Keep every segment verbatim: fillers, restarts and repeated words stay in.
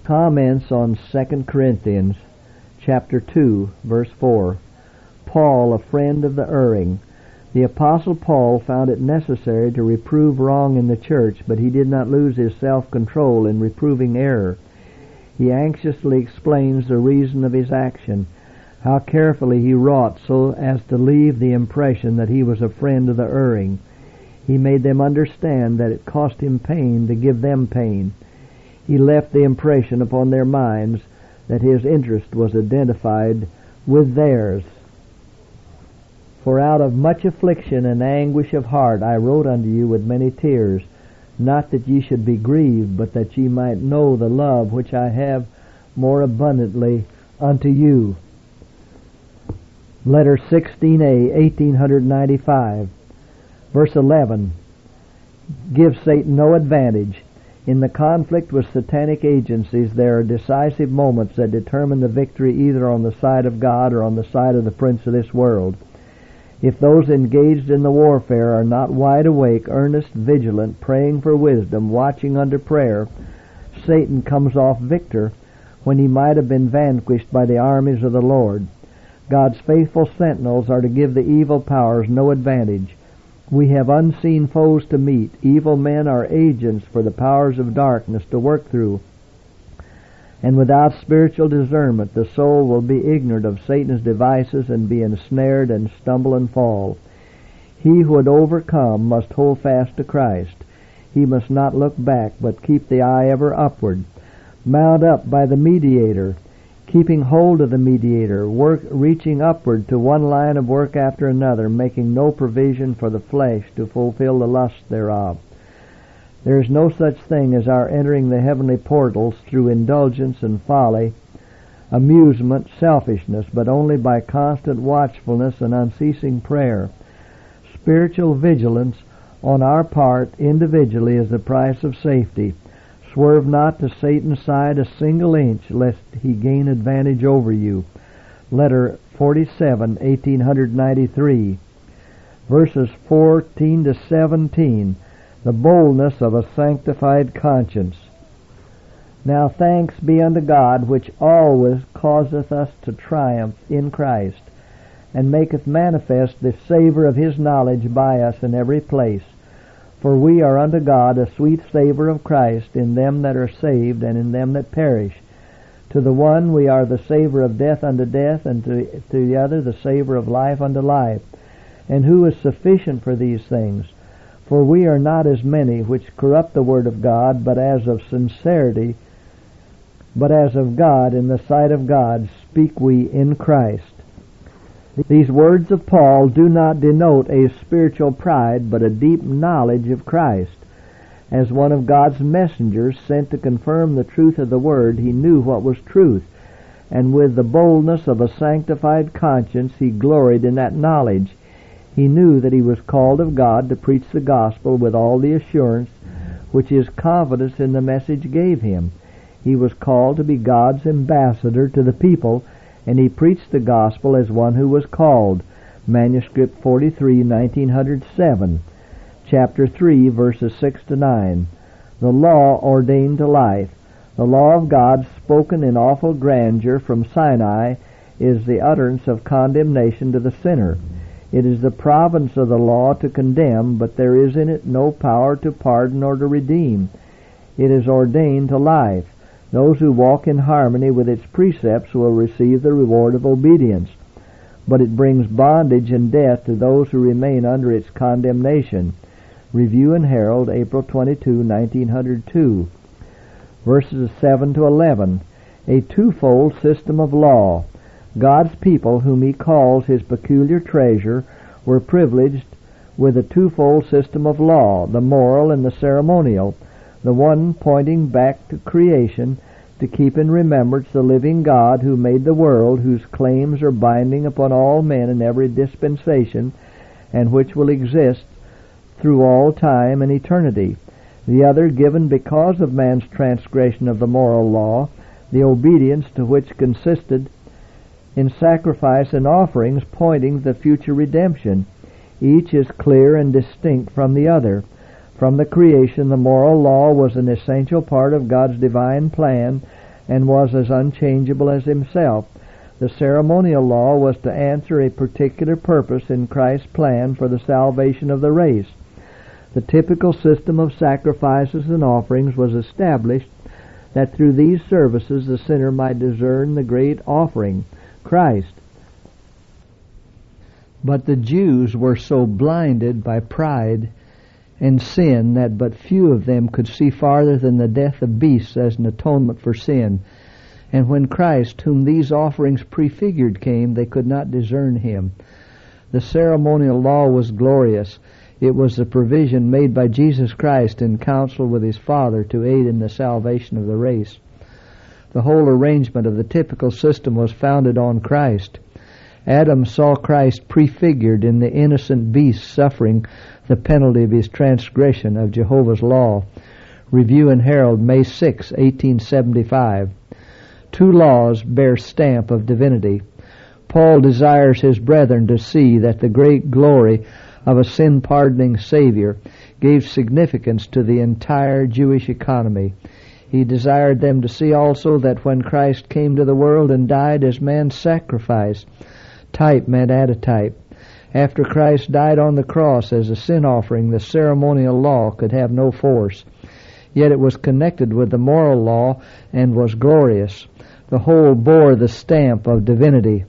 Comments on Second Corinthians chapter two, verse four. Paul, a friend of the erring. The Apostle Paul found it necessary to reprove wrong in the church, but he did not lose his self-control in reproving error. He anxiously explains the reason of his action, how carefully he wrought so as to leave the impression that he was a friend of the erring. He made them understand that it cost him pain to give them pain. He left the impression upon their minds that his interest was identified with theirs. For out of much affliction and anguish of heart I wrote unto you with many tears, not that ye should be grieved, but that ye might know the love which I have more abundantly unto you. Letter sixteen A, eighteen ninety-five, verse eleven. Give Satan no advantage. In the conflict with satanic agencies, there are decisive moments that determine the victory either on the side of God or on the side of the prince of this world. If those engaged in the warfare are not wide awake, earnest, vigilant, praying for wisdom, watching under prayer, Satan comes off victor when he might have been vanquished by the armies of the Lord. God's faithful sentinels are to give the evil powers no advantage. We have unseen foes to meet. Evil men are agents for the powers of darkness to work through. And without spiritual discernment, the soul will be ignorant of Satan's devices and be ensnared and stumble and fall. He who would overcome must hold fast to Christ. He must not look back, but keep the eye ever upward. Mount up by the mediator, keeping hold of the mediator, work reaching upward to one line of work after another, making no provision for the flesh to fulfill the lust thereof. There is no such thing as our entering the heavenly portals through indulgence and folly, amusement, selfishness, but only by constant watchfulness and unceasing prayer. Spiritual vigilance on our part individually is the price of safety. Swerve not to Satan's side a single inch, lest he gain advantage over you. Letter forty-seven, eighteen ninety-three, verses fourteen to seventeen. The boldness of a sanctified conscience. Now thanks be unto God, which always causeth us to triumph in Christ, and maketh manifest the savour of his knowledge by us in every place. For we are unto God a sweet savour of Christ in them that are saved and in them that perish. To the one we are the savour of death unto death, and to, to the other the savour of life unto life. And who is sufficient for these things? For we are not as many which corrupt the word of God, but as of sincerity, but as of God, in the sight of God, speak we in Christ. These words of Paul do not denote a spiritual pride, but a deep knowledge of Christ. As one of God's messengers sent to confirm the truth of the word, he knew what was truth, and with the boldness of a sanctified conscience he gloried in that knowledge. He knew that he was called of God to preach the gospel with all the assurance which his confidence in the message gave him. He was called to be God's ambassador to the people, and he preached the gospel as one who was called. Manuscript forty-three, nineteen oh seven, chapter three, verses six to nine. The law ordained to life. The law of God, spoken in awful grandeur from Sinai, is the utterance of condemnation to the sinner. It is the province of the law to condemn, but there is in it no power to pardon or to redeem. It is ordained to life. Those who walk in harmony with its precepts will receive the reward of obedience, but it brings bondage and death to those who remain under its condemnation. Review and Herald, April twenty-second, nineteen oh two. Verses seven to eleven. A twofold system of law. God's people, whom he calls his peculiar treasure, were privileged with a twofold system of law, the moral and the ceremonial, the one pointing back to creation, to keep in remembrance the living God who made the world, whose claims are binding upon all men in every dispensation, and which will exist through all time and eternity. The other given because of man's transgression of the moral law, the obedience to which consisted in sacrifice and offerings pointing to the future redemption. Each is clear and distinct from the other. From the creation, the moral law was an essential part of God's divine plan, and was as unchangeable as himself. The ceremonial law was to answer a particular purpose in Christ's plan for the salvation of the race. The typical system of sacrifices and offerings was established that through these services the sinner might discern the great offering, Christ. But the Jews were so blinded by pride and sin that but few of them could see farther than the death of beasts as an atonement for sin. And when Christ, whom these offerings prefigured, came, they could not discern him. The ceremonial law was glorious. It was the provision made by Jesus Christ in counsel with his Father to aid in the salvation of the race. The whole arrangement of the typical system was founded on Christ. Adam saw Christ prefigured in the innocent beast suffering the penalty of his transgression of Jehovah's law. Review and Herald, May sixth, eighteen seventy-five. Two laws bear stamp of divinity. Paul desires his brethren to see that the great glory of a sin-pardoning Savior gave significance to the entire Jewish economy. He desired them to see also that when Christ came to the world and died as man's sacrifice, type meant antitype. After Christ died on the cross as a sin offering, the ceremonial law could have no force. Yet it was connected with the moral law and was glorious. The whole bore the stamp of divinity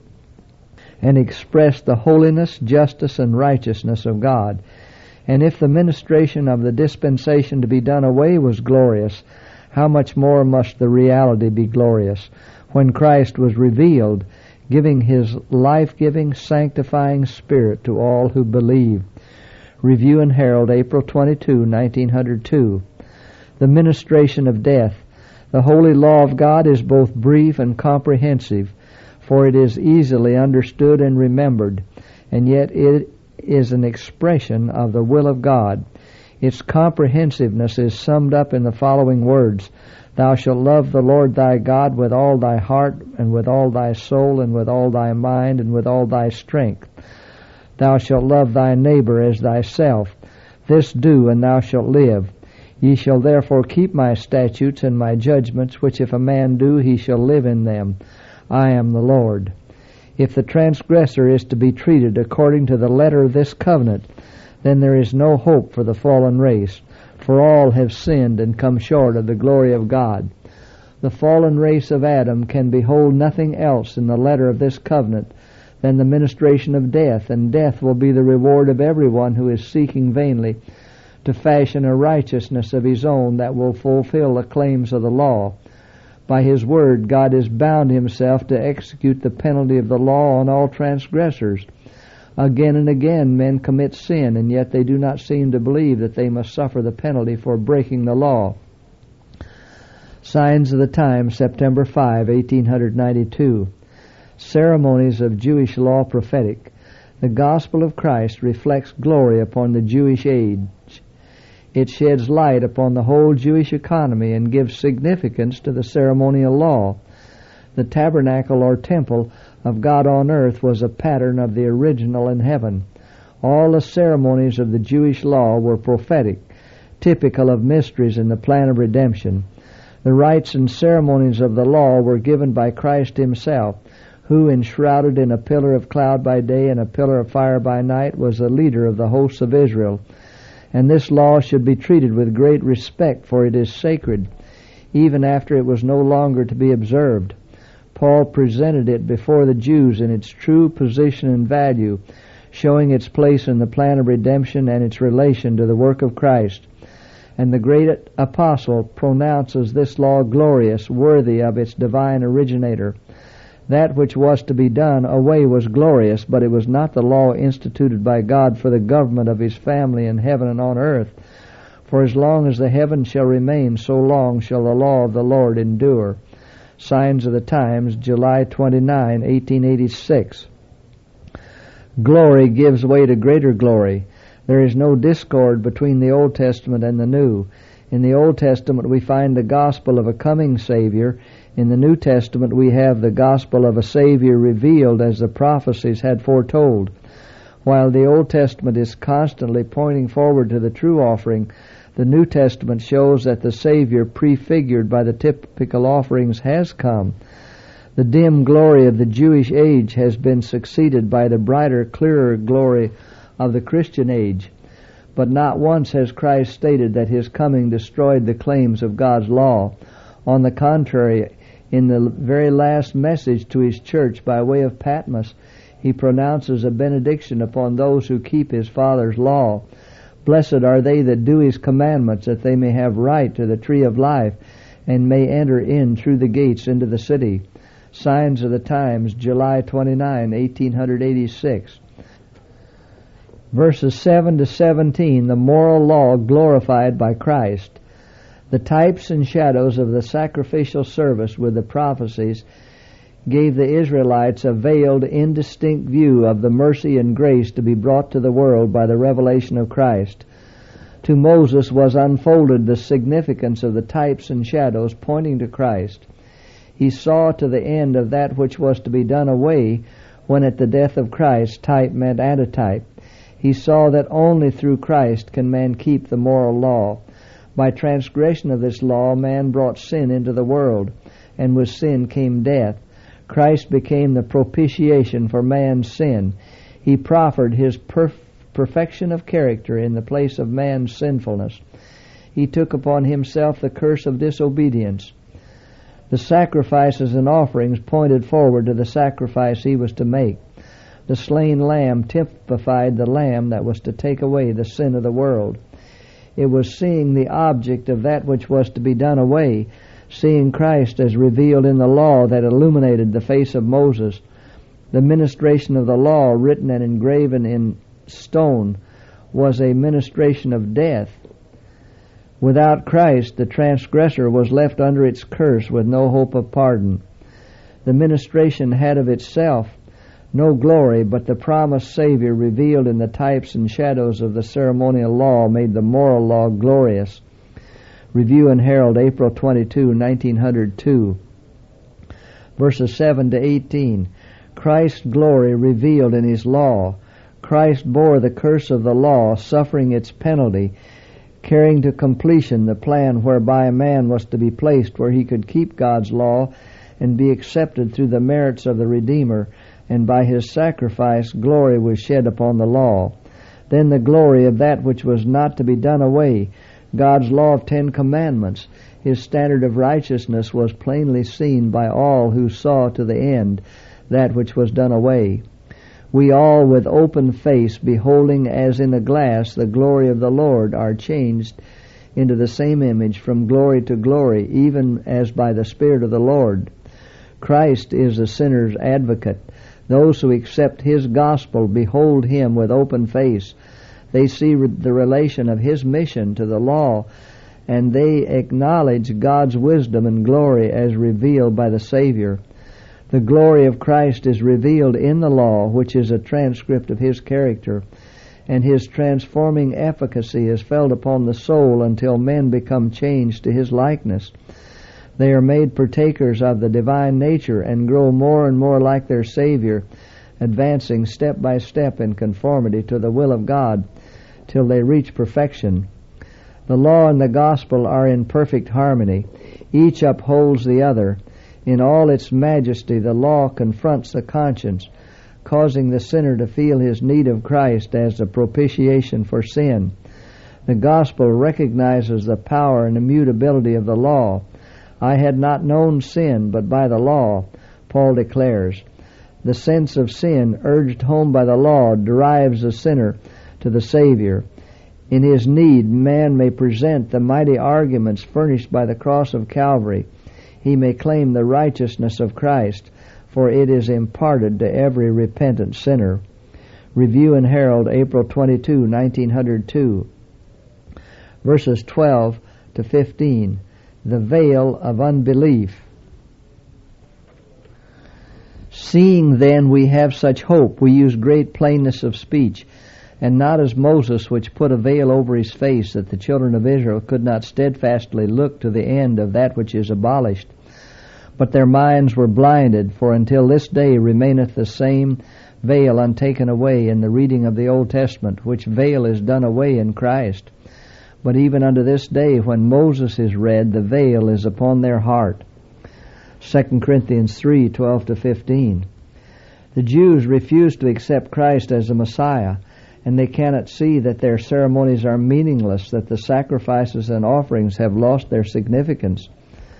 and expressed the holiness, justice, and righteousness of God. And if the ministration of the dispensation to be done away was glorious, how much more must the reality be glorious when Christ was revealed, giving his life-giving, sanctifying Spirit to all who believe. Review and Herald, April twenty-second, nineteen oh two. The ministration of death. The holy law of God is both brief and comprehensive, for it is easily understood and remembered, and yet it is an expression of the will of God. Its comprehensiveness is summed up in the following words: Thou shalt love the Lord thy God with all thy heart, and with all thy soul, and with all thy mind, and with all thy strength. Thou shalt love thy neighbor as thyself. This do, and thou shalt live. Ye shall therefore keep my statutes and my judgments, which if a man do, he shall live in them. I am the Lord. If the transgressor is to be treated according to the letter of this covenant, then there is no hope for the fallen race, for all have sinned and come short of the glory of God. The fallen race of Adam can behold nothing else in the letter of this covenant than the ministration of death, and death will be the reward of everyone who is seeking vainly to fashion a righteousness of his own that will fulfill the claims of the law. By his word, God has bound himself to execute the penalty of the law on all transgressors. Again and again men commit sin, and yet they do not seem to believe that they must suffer the penalty for breaking the law. Signs of the Times, September fifth, eighteen ninety-two. Ceremonies of Jewish law prophetic. The gospel of Christ reflects glory upon the Jewish age. It sheds light upon the whole Jewish economy and gives significance to the ceremonial law. The tabernacle or temple of God on earth was a pattern of the original in heaven. All the ceremonies of the Jewish law were prophetic, typical of mysteries in the plan of redemption. The rites and ceremonies of the law were given by Christ himself, who, enshrouded in a pillar of cloud by day and a pillar of fire by night, was the leader of the hosts of Israel. And this law should be treated with great respect, for it is sacred, even after it was no longer to be observed. Paul presented it before the Jews in its true position and value, showing its place in the plan of redemption and its relation to the work of Christ. And the great apostle pronounces this law glorious, worthy of its divine originator. That which was to be done away was glorious, but it was not the law instituted by God for the government of his family in heaven and on earth. For as long as the heavens shall remain, so long shall the law of the Lord endure. Signs of the Times, July twenty-ninth, eighteen eighty-six. Glory gives way to greater glory. There is no discord between the Old Testament and the New. In the Old Testament we find the gospel of a coming Savior. In the New Testament we have the gospel of a Savior revealed as the prophecies had foretold. While the Old Testament is constantly pointing forward to the true offering, The New Testament shows that the Savior prefigured by the typical offerings has come. The dim glory of the Jewish age has been succeeded by the brighter, clearer glory of the Christian age. But not once has Christ stated that his coming destroyed the claims of God's law. On the contrary, in the very last message to his church by way of Patmos, he pronounces a benediction upon those who keep his Father's law. Blessed are they that do his commandments, that they may have right to the tree of life, and may enter in through the gates into the city. Signs of the Times, July twenty-ninth, eighteen eighty-six. Verses seven to seventeen, the moral law glorified by Christ. The types and shadows of the sacrificial service with the prophecies gave the Israelites a veiled, indistinct view of the mercy and grace to be brought to the world by the revelation of Christ. To Moses was unfolded the significance of the types and shadows pointing to Christ. He saw to the end of that which was to be done away when at the death of Christ type meant antitype. He saw that only through Christ can man keep the moral law. By transgression of this law, man brought sin into the world, and with sin came death. Christ became the propitiation for man's sin. He proffered his perf- perfection of character in the place of man's sinfulness. He took upon himself the curse of disobedience. The sacrifices and offerings pointed forward to the sacrifice he was to make. The slain lamb typified the lamb that was to take away the sin of the world. It was seeing the object of that which was to be done away, seeing Christ as revealed in the law that illuminated the face of Moses. The ministration of the law, written and engraven in stone, was a ministration of death. Without Christ, the transgressor was left under its curse with no hope of pardon. The ministration had of itself no glory, but the promised Savior revealed in the types and shadows of the ceremonial law made the moral law glorious. Review and Herald, April twenty-second, nineteen oh two. Verses seven to eighteen. Christ's glory revealed in his law. Christ bore the curse of the law, suffering its penalty, carrying to completion the plan whereby a man was to be placed where he could keep God's law and be accepted through the merits of the Redeemer, and by his sacrifice glory was shed upon the law. Then the glory of that which was not to be done away, God's law of Ten Commandments, his standard of righteousness, was plainly seen by all who saw to the end that which was done away. We all with open face, beholding as in a glass the glory of the Lord, are changed into the same image from glory to glory, even as by the Spirit of the Lord. Christ is the sinner's advocate. Those who accept his gospel behold him with open face. They see the relation of his mission to the law, and they acknowledge God's wisdom and glory as revealed by the Savior. The glory of Christ is revealed in the law, which is a transcript of his character, and his transforming efficacy is felt upon the soul until men become changed to his likeness. They are made partakers of the divine nature and grow more and more like their Savior, advancing step by step in conformity to the will of God till they reach perfection. The law and the gospel are in perfect harmony. Each upholds the other. In all its majesty, the law confronts the conscience, causing the sinner to feel his need of Christ as a propitiation for sin. The gospel recognizes the power and immutability of the law. I had not known sin but by the law, Paul declares. The sense of sin, urged home by the law, derives the sinner to the Savior. In his need, man may present the mighty arguments furnished by the cross of Calvary. He may claim the righteousness of Christ, for it is imparted to every repentant sinner. Review and Herald, April twenty-second, nineteen oh two. Verses twelve to fifteen. The veil of unbelief. Seeing then we have such hope, we use great plainness of speech, and not as Moses, which put a veil over his face, that the children of Israel could not steadfastly look to the end of that which is abolished. But their minds were blinded, for until this day remaineth the same veil untaken away in the reading of the Old Testament, which veil is done away in Christ. But even unto this day, when Moses is read, the veil is upon their heart. Second Corinthians three, twelve to fifteen. The Jews refuse to accept Christ as the Messiah, and they cannot see that their ceremonies are meaningless, that the sacrifices and offerings have lost their significance.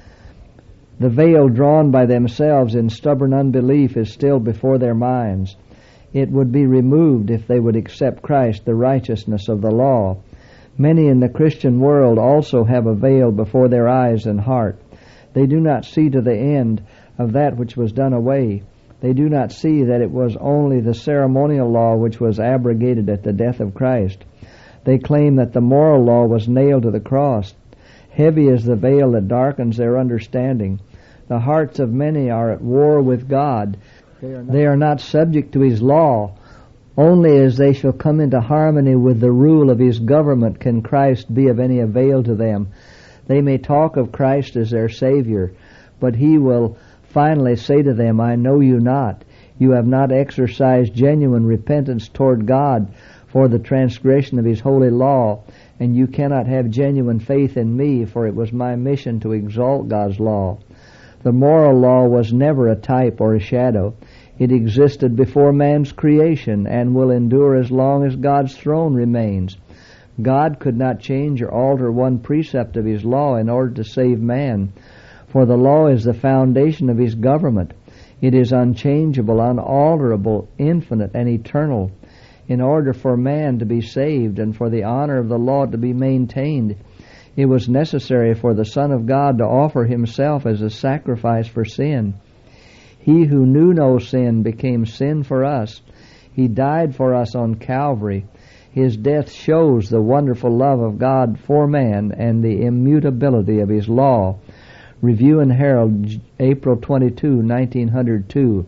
The veil drawn by themselves in stubborn unbelief is still before their minds. It would be removed if they would accept Christ, the righteousness of the law. Many in the Christian world also have a veil before their eyes and heart. They do not see to the end of that which was done away. They do not see that it was only the ceremonial law which was abrogated at the death of Christ. They claim that the moral law was nailed to the cross. Heavy is the veil that darkens their understanding. The hearts of many are at war with God. They are not, they are not subject to His law. Only as they shall come into harmony with the rule of His government can Christ be of any avail to them. They may talk of Christ as their Savior, but He will finally say to them, I know you not. You have not exercised genuine repentance toward God for the transgression of His holy law, and you cannot have genuine faith in me, for it was my mission to exalt God's law. The moral law was never a type or a shadow. It existed before man's creation and will endure as long as God's throne remains. God could not change or alter one precept of His law in order to save man, for the law is the foundation of His government. It is unchangeable, unalterable, infinite, and eternal. In order for man to be saved and for the honor of the law to be maintained, it was necessary for the Son of God to offer Himself as a sacrifice for sin. He who knew no sin became sin for us. He died for us on Calvary. His death shows the wonderful love of God for man and the immutability of His law. Review and Herald, April twenty-second, nineteen oh two.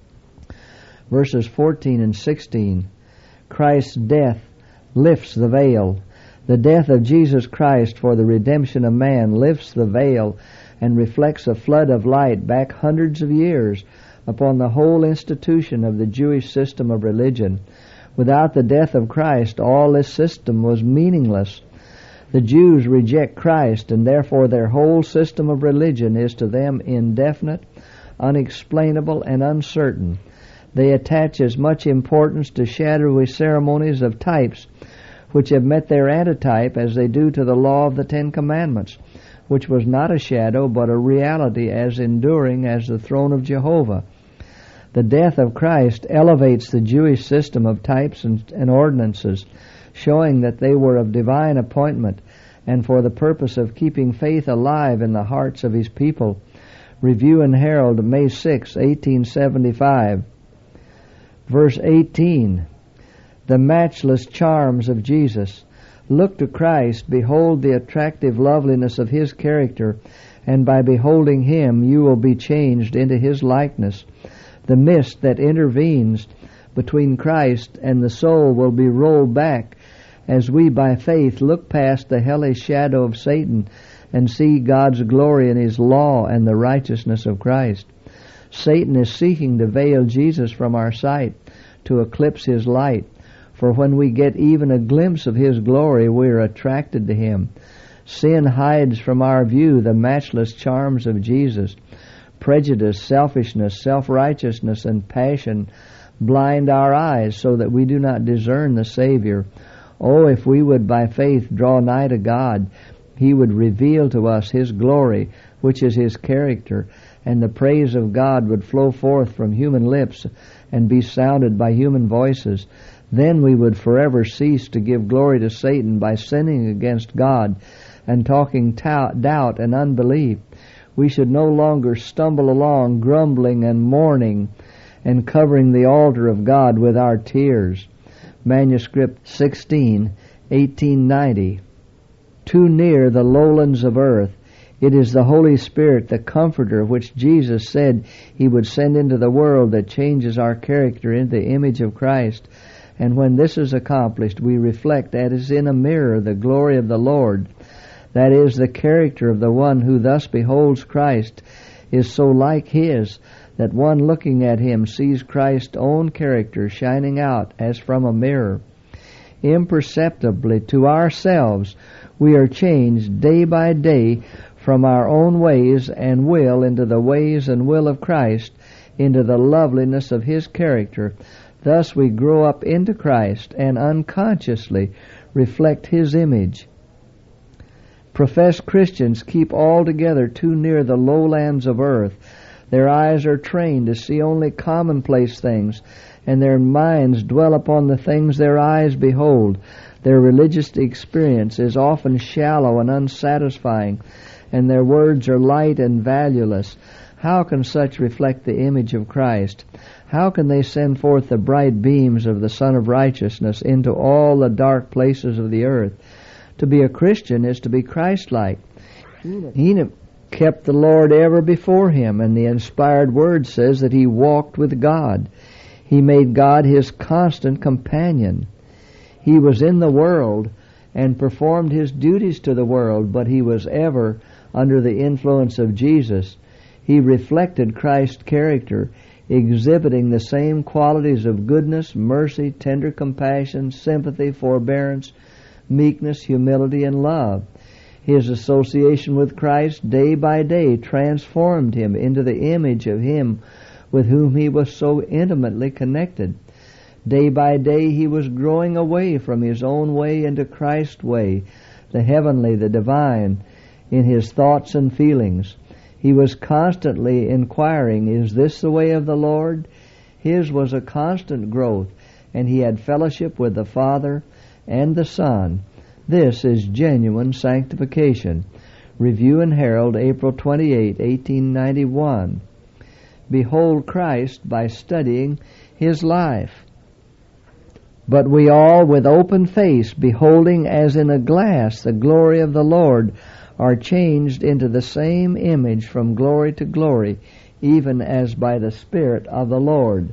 Verses fourteen and sixteen. Christ's death lifts the veil. The death of Jesus Christ for the redemption of man lifts the veil and reflects a flood of light back hundreds of years upon the whole institution of the Jewish system of religion. Without the death of Christ, all this system was meaningless. The Jews reject Christ, and therefore their whole system of religion is to them indefinite, unexplainable, and uncertain. They attach as much importance to shadowy ceremonies of types which have met their antitype as they do to the law of the Ten Commandments, which was not a shadow but a reality as enduring as the throne of Jehovah. The death of Christ elevates the Jewish system of types and, and ordinances, showing that they were of divine appointment and for the purpose of keeping faith alive in the hearts of His people. Review and Herald, May sixth, eighteen seventy-five. Verse eighteen. The matchless charms of Jesus. Look to Christ, behold the attractive loveliness of His character, and by beholding Him you will be changed into His likeness. The mist that intervenes between Christ and the soul will be rolled back as we by faith look past the hellish shadow of Satan and see God's glory in His law and the righteousness of Christ. Satan is seeking to veil Jesus from our sight, to eclipse His light. For when we get even a glimpse of His glory, we are attracted to Him. Sin hides from our view the matchless charms of Jesus. Prejudice, selfishness, self-righteousness, and passion blind our eyes so that we do not discern the Savior. Oh, if we would by faith draw nigh to God, He would reveal to us His glory, which is His character, and the praise of God would flow forth from human lips and be sounded by human voices. Then we would forever cease to give glory to Satan by sinning against God and talking ta- doubt and unbelief. We should no longer stumble along grumbling and mourning and covering the altar of God with our tears. Manuscript sixteen, eighteen ninety. Too near the lowlands of earth. It is the Holy Spirit, the Comforter, which Jesus said He would send into the world, that changes our character into the image of Christ. And when this is accomplished, we reflect as in a mirror the glory of the Lord. That is, the character of the one who thus beholds Christ is so like His that one looking at Him sees Christ's own character shining out as from a mirror. imperceptibly to ourselves, we are changed day by day from our own ways and will into the ways and will of Christ, into the loveliness of His character. Thus we grow up into Christ and unconsciously reflect His image. Professed Christians keep altogether too near the lowlands of earth. Their eyes are trained to see only commonplace things, and their minds dwell upon the things their eyes behold. Their religious experience is often shallow and unsatisfying, and their words are light and valueless. How can such reflect the image of Christ? How can they send forth the bright beams of the Sun of Righteousness into all the dark places of the earth? To be a Christian is to be Christ-like. Enoch kept the Lord ever before him, and the inspired word says that he walked with God. He made God his constant companion. He was in the world and performed his duties to the world, but he was ever under the influence of Jesus. He reflected Christ's character, exhibiting the same qualities of goodness, mercy, tender compassion, sympathy, forbearance, meekness, humility, and love. His association with Christ day by day transformed him into the image of Him with whom he was so intimately connected. Day by day he was growing away from his own way into Christ's way, the heavenly, the divine, in his thoughts and feelings. He was constantly inquiring, is this the way of the Lord? His was a constant growth, and he had fellowship with the Father and the Son. This is genuine sanctification. Review and Herald, April twenty-eighth, eighteen ninety-one. Behold Christ by studying His life. But we all, with open face, beholding as in a glass the glory of the Lord, are changed into the same image from glory to glory, even as by the Spirit of the Lord.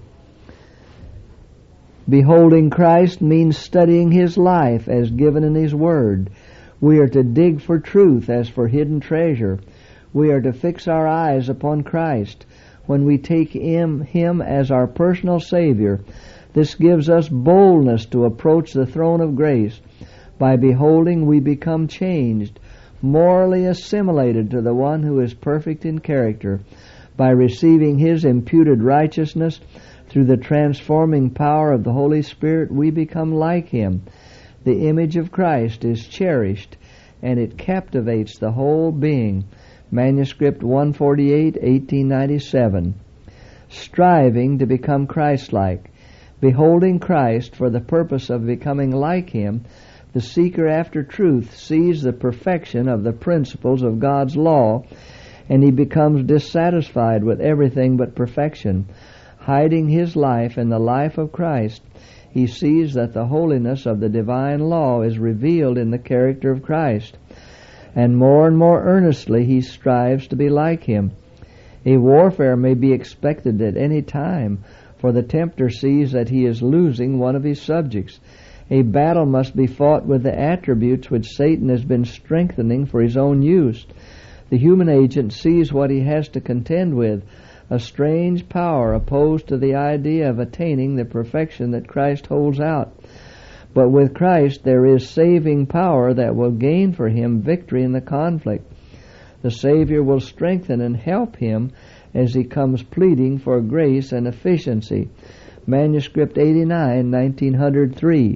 Beholding Christ means studying His life as given in His Word. We are to dig for truth as for hidden treasure. We are to fix our eyes upon Christ. When we take Him, Him as our personal Savior, this gives us boldness to approach the throne of grace. By beholding, we become changed, morally assimilated to the One who is perfect in character. By receiving His imputed righteousness, through the transforming power of the Holy Spirit, we become like Him. The image of Christ is cherished, and it captivates the whole being. Manuscript one forty-eight, eighteen ninety-seven. Striving to become Christ-like. Beholding Christ for the purpose of becoming like Him, the seeker after truth sees the perfection of the principles of God's law, and he becomes dissatisfied with everything but perfection. Hiding his life in the life of Christ, he sees that the holiness of the divine law is revealed in the character of Christ, and more and more earnestly he strives to be like Him. A warfare may be expected at any time, for the tempter sees that he is losing one of his subjects. A battle must be fought with the attributes which Satan has been strengthening for his own use. The human agent sees what he has to contend with, a strange power opposed to the idea of attaining the perfection that Christ holds out. But with Christ there is saving power that will gain for him victory in the conflict. The Savior will strengthen and help him as he comes pleading for grace and efficiency. Manuscript eighty-nine, nineteen oh three.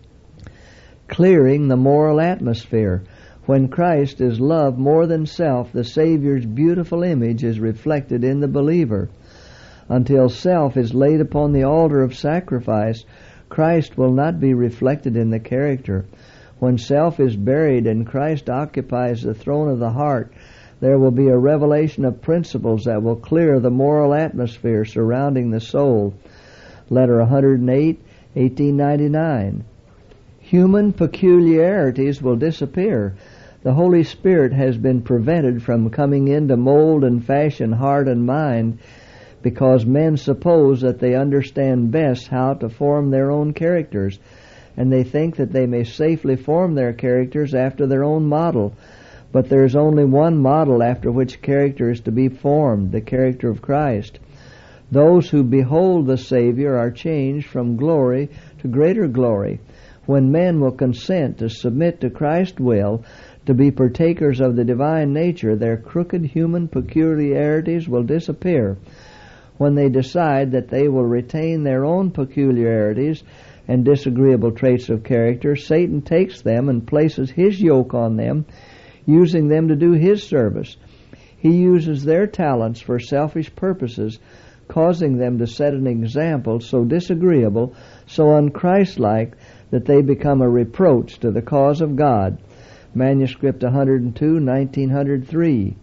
Clearing the moral atmosphere. When Christ is loved more than self, the Savior's beautiful image is reflected in the believer. Until self is laid upon the altar of sacrifice, Christ will not be reflected in the character. When self is buried and Christ occupies the throne of the heart, there will be a revelation of principles that will clear the moral atmosphere surrounding the soul. Letter one hundred eight, eighteen ninety-nine. Human peculiarities will disappear. The Holy Spirit has been prevented from coming in to mold and fashion heart and mind, because men suppose that they understand best how to form their own characters, and they think that they may safely form their characters after their own model. But there is only one model after which character is to be formed, the character of Christ. Those who behold the Savior are changed from glory to greater glory. When men will consent to submit to Christ's will, to be partakers of the divine nature, their crooked human peculiarities will disappear. When they decide that they will retain their own peculiarities and disagreeable traits of character, Satan takes them and places his yoke on them, using them to do his service. He uses their talents for selfish purposes, causing them to set an example so disagreeable, so unchristlike, that they become a reproach to the cause of God. Manuscript one hundred two, nineteen oh three.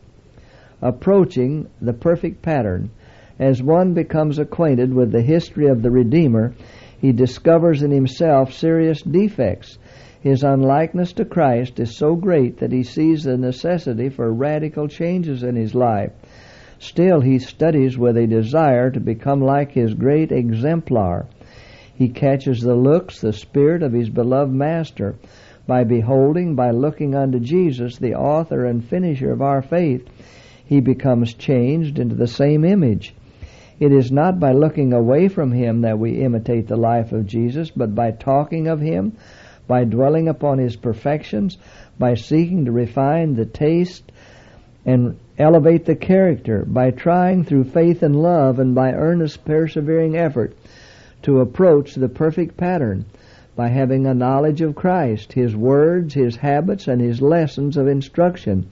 Approaching the perfect pattern. As one becomes acquainted with the history of the Redeemer, he discovers in himself serious defects. His unlikeness to Christ is so great that he sees the necessity for radical changes in his life. Still, he studies with a desire to become like his great exemplar. He catches the looks, the spirit of his beloved Master. By beholding, by looking unto Jesus, the author and finisher of our faith, he becomes changed into the same image. It is not by looking away from him that we imitate the life of Jesus, but by talking of him, by dwelling upon his perfections, by seeking to refine the taste and elevate the character, by trying through faith and love and by earnest persevering effort to approach the perfect pattern, by having a knowledge of Christ, his words, his habits, and his lessons of instruction.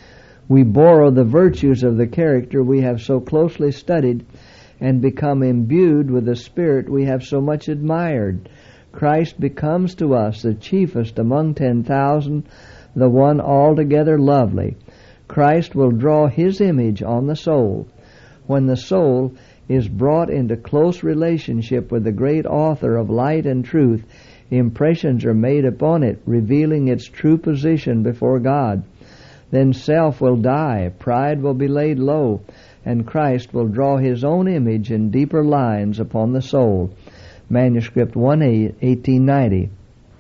We borrow the virtues of the character we have so closely studied and become imbued with the spirit we have so much admired. Christ becomes to us the chiefest among ten thousand, the one altogether lovely. Christ will draw his image on the soul. When the soul is brought into close relationship with the great author of light and truth, impressions are made upon it, revealing its true position before God. Then self will die, pride will be laid low, and Christ will draw his own image in deeper lines upon the soul. Manuscript one, eighteen ninety.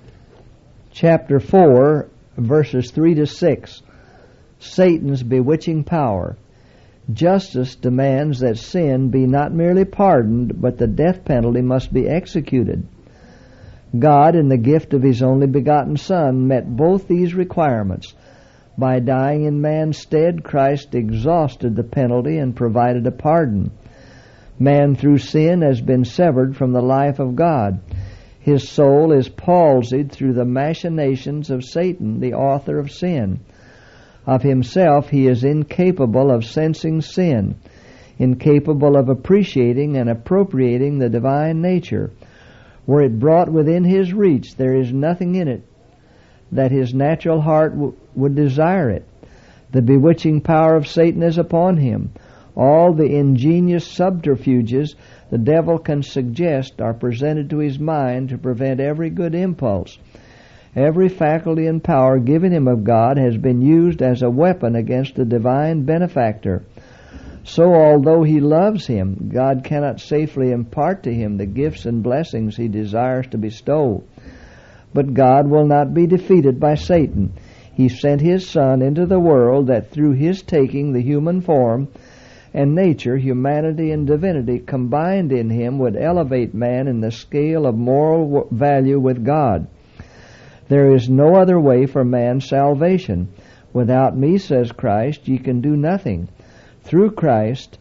Chapter four, verses three to six. Satan's bewitching power. Justice demands that sin be not merely pardoned, but the death penalty must be executed. God, in the gift of his only begotten Son, met both these requirements. By dying in man's stead, Christ exhausted the penalty and provided a pardon. Man through sin has been severed from the life of God. His soul is palsied through the machinations of Satan, the author of sin. Of himself he is incapable of sensing sin, incapable of appreciating and appropriating the divine nature. Were it brought within his reach, there is nothing in it that his natural heart w- would desire it. The bewitching power of Satan is upon him. All the ingenious subterfuges the devil can suggest are presented to his mind to prevent every good impulse. Every faculty and power given him of God has been used as a weapon against the divine benefactor. So, although he loves him, God cannot safely impart to him the gifts and blessings he desires to bestow. But God will not be defeated by Satan. He sent his Son into the world that through his taking the human form and nature, humanity and divinity combined in him would elevate man in the scale of moral value with God. There is no other way for man's salvation. Without me, says Christ, ye can do nothing. Through Christ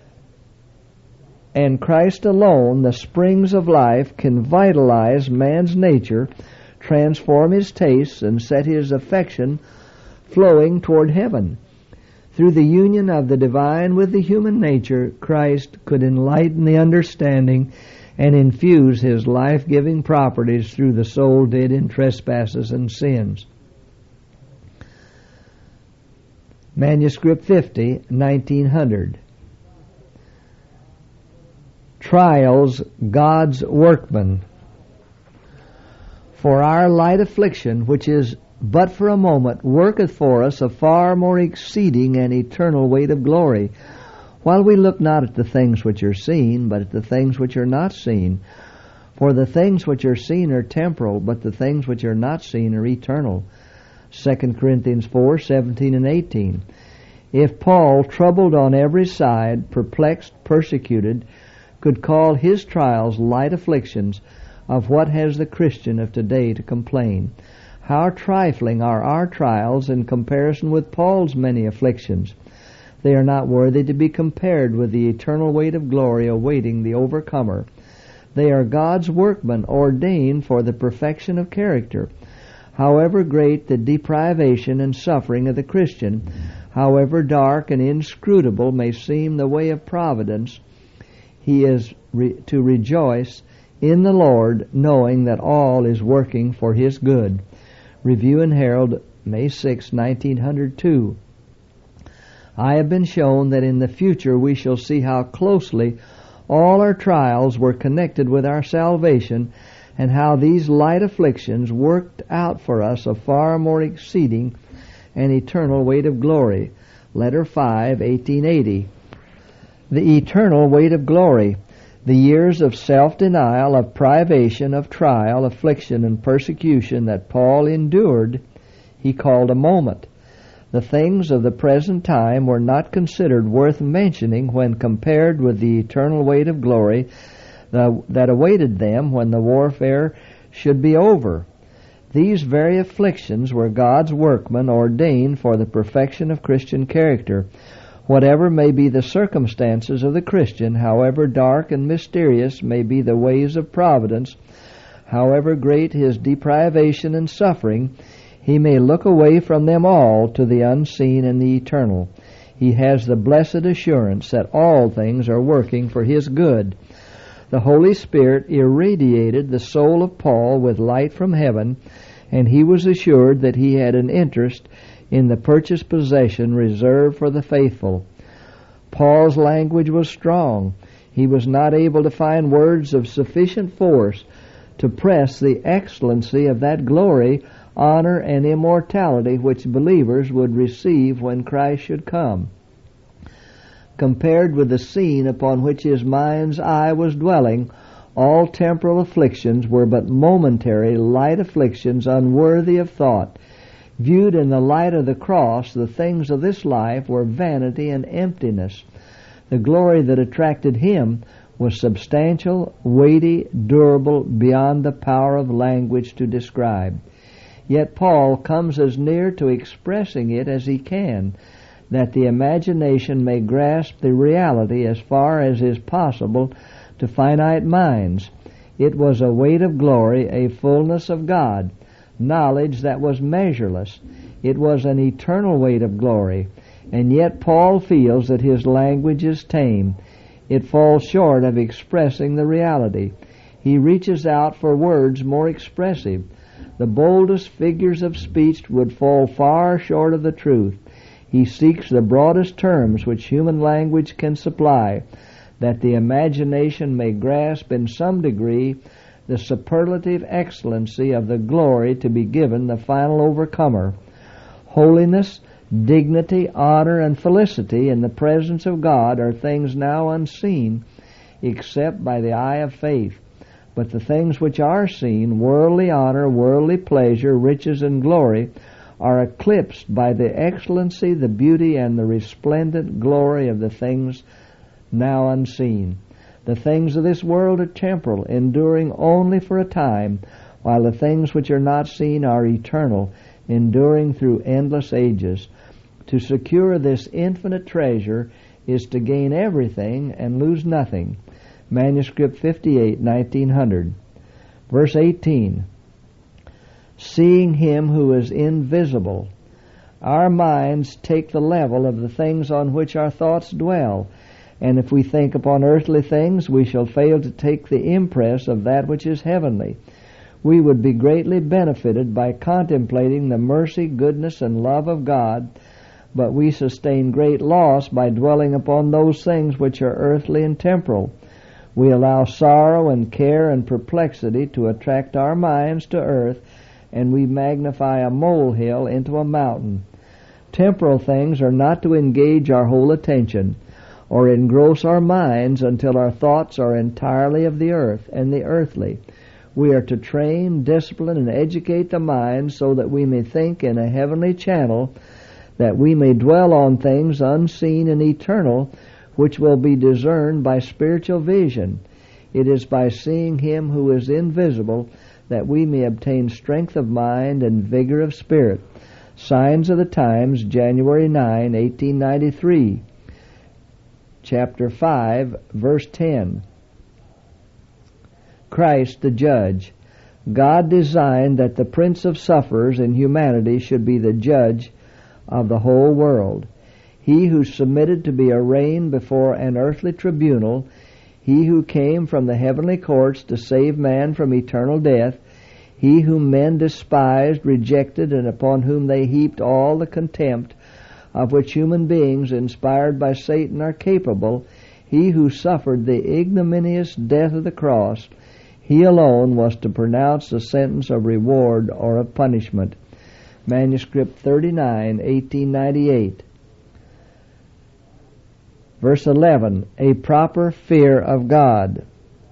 and Christ alone, the springs of life can vitalize man's nature, transform his tastes, and set his affection flowing toward heaven. Through the union of the divine with the human nature, Christ could enlighten the understanding and infuse his life-giving properties through the soul dead in trespasses and sins. Manuscript fifty, nineteen hundred. Trials, God's workman. For our light affliction, which is but for a moment, worketh for us a far more exceeding and eternal weight of glory, while we look not at the things which are seen, but at the things which are not seen. For the things which are seen are temporal, but the things which are not seen are eternal. Second Corinthians four, seventeen and eighteen. If Paul, troubled on every side, perplexed, persecuted, could call his trials light afflictions, Of what has the Christian of today to complain? How trifling are our trials in comparison with Paul's many afflictions. They are not worthy to be compared with the eternal weight of glory awaiting the overcomer. They are God's workmen ordained for the perfection of character. However great the deprivation and suffering of the Christian, however dark and inscrutable may seem the way of providence, he is re- to rejoice in the Lord, knowing that all is working for his good. Review and Herald, May sixth, nineteen oh two. I have been shown that in the future we shall see how closely all our trials were connected with our salvation, and how these light afflictions worked out for us a far more exceeding and eternal weight of glory. Letter five, eighteen eighty. The eternal weight of glory. The years of self-denial, of privation, of trial, affliction, and persecution that Paul endured, he called a moment. The things of the present time were not considered worth mentioning when compared with the eternal weight of glory that awaited them when the warfare should be over. These very afflictions were God's workmen ordained for the perfection of Christian character. Whatever may be the circumstances of the Christian, however dark and mysterious may be the ways of providence, however great his deprivation and suffering, he may look away from them all to the unseen and the eternal. He has the blessed assurance that all things are working for his good. The Holy Spirit irradiated the soul of Paul with light from heaven, and he was assured that he had an interest in the purchased possession reserved for the faithful. Paul's language was strong. He was not able to find words of sufficient force to press the excellency of that glory, honor, and immortality which believers would receive when Christ should come. Compared with the scene upon which his mind's eye was dwelling, all temporal afflictions were but momentary, light afflictions unworthy of thought. Viewed in the light of the cross, the things of this life were vanity and emptiness. The glory that attracted him was substantial, weighty, durable, beyond the power of language to describe. Yet Paul comes as near to expressing it as he can, that the imagination may grasp the reality as far as is possible to finite minds. It was a weight of glory, a fullness of God, knowledge that was measureless. It was an eternal weight of glory, and yet Paul feels that his language is tame. It falls short of expressing the reality. He reaches out for words more expressive. The boldest figures of speech would fall far short of the truth. He seeks the broadest terms which human language can supply, that the imagination may grasp in some degree the superlative excellency of the glory to be given the final overcomer. Holiness, dignity, honor, and felicity in the presence of God are things now unseen except by the eye of faith. But the things which are seen, worldly honor, worldly pleasure, riches, and glory, are eclipsed by the excellency, the beauty, and the resplendent glory of the things now unseen. The things of this world are temporal, enduring only for a time, while the things which are not seen are eternal, enduring through endless ages. To secure this infinite treasure is to gain everything and lose nothing. Manuscript fifty-eight, nineteen hundred. Verse eighteen. Seeing him who is invisible. Our minds take the level of the things on which our thoughts dwell, and if we think upon earthly things, we shall fail to take the impress of that which is heavenly. We would be greatly benefited by contemplating the mercy, goodness, and love of God, but we sustain great loss by dwelling upon those things which are earthly and temporal. We allow sorrow and care and perplexity to attract our minds to earth, and we magnify a molehill into a mountain. Temporal things are not to engage our whole attention, or engross our minds until our thoughts are entirely of the earth and the earthly. We are to train, discipline, and educate the mind so that we may think in a heavenly channel, that we may dwell on things unseen and eternal, which will be discerned by spiritual vision. It is by seeing Him who is invisible that we may obtain strength of mind and vigor of spirit. Signs of the Times, January ninth, eighteen ninety-three. Chapter five, verse ten. Christ the Judge. God designed that the Prince of Sufferers in humanity should be the judge of the whole world. He who submitted to be arraigned before an earthly tribunal, He who came from the heavenly courts to save man from eternal death, He whom men despised, rejected, and upon whom they heaped all the contempt of which human beings inspired by Satan are capable, He who suffered the ignominious death of the cross, He alone was to pronounce the sentence of reward or of punishment. Manuscript thirty-nine, eighteen ninety-eight. Verse eleven, a proper fear of God.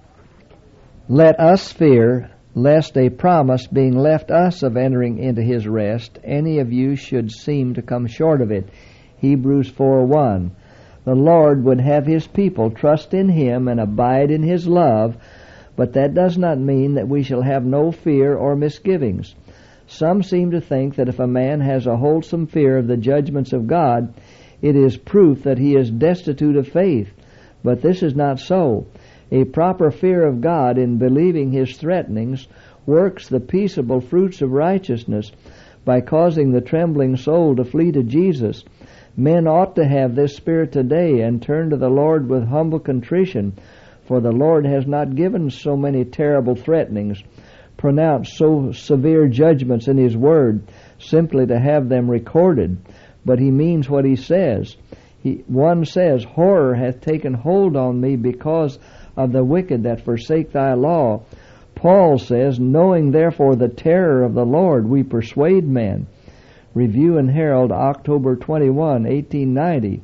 Let us fear, lest a promise being left us of entering into His rest, any of you should seem to come short of it. Hebrews four one. The Lord would have His people trust in Him and abide in His love, but that does not mean that we shall have no fear or misgivings. Some seem to think that if a man has a wholesome fear of the judgments of God, it is proof that he is destitute of faith. But this is not so. A proper fear of God in believing His threatenings works the peaceable fruits of righteousness by causing the trembling soul to flee to Jesus. Men ought to have this spirit today and turn to the Lord with humble contrition, for the Lord has not given so many terrible threatenings, pronounced so severe judgments in His Word, simply to have them recorded. But He means what He says. He, one says, horror hath taken hold on me because of the wicked that forsake Thy law. Paul says, knowing therefore the terror of the Lord, we persuade men. Review and Herald, October twenty-first, eighteen ninety.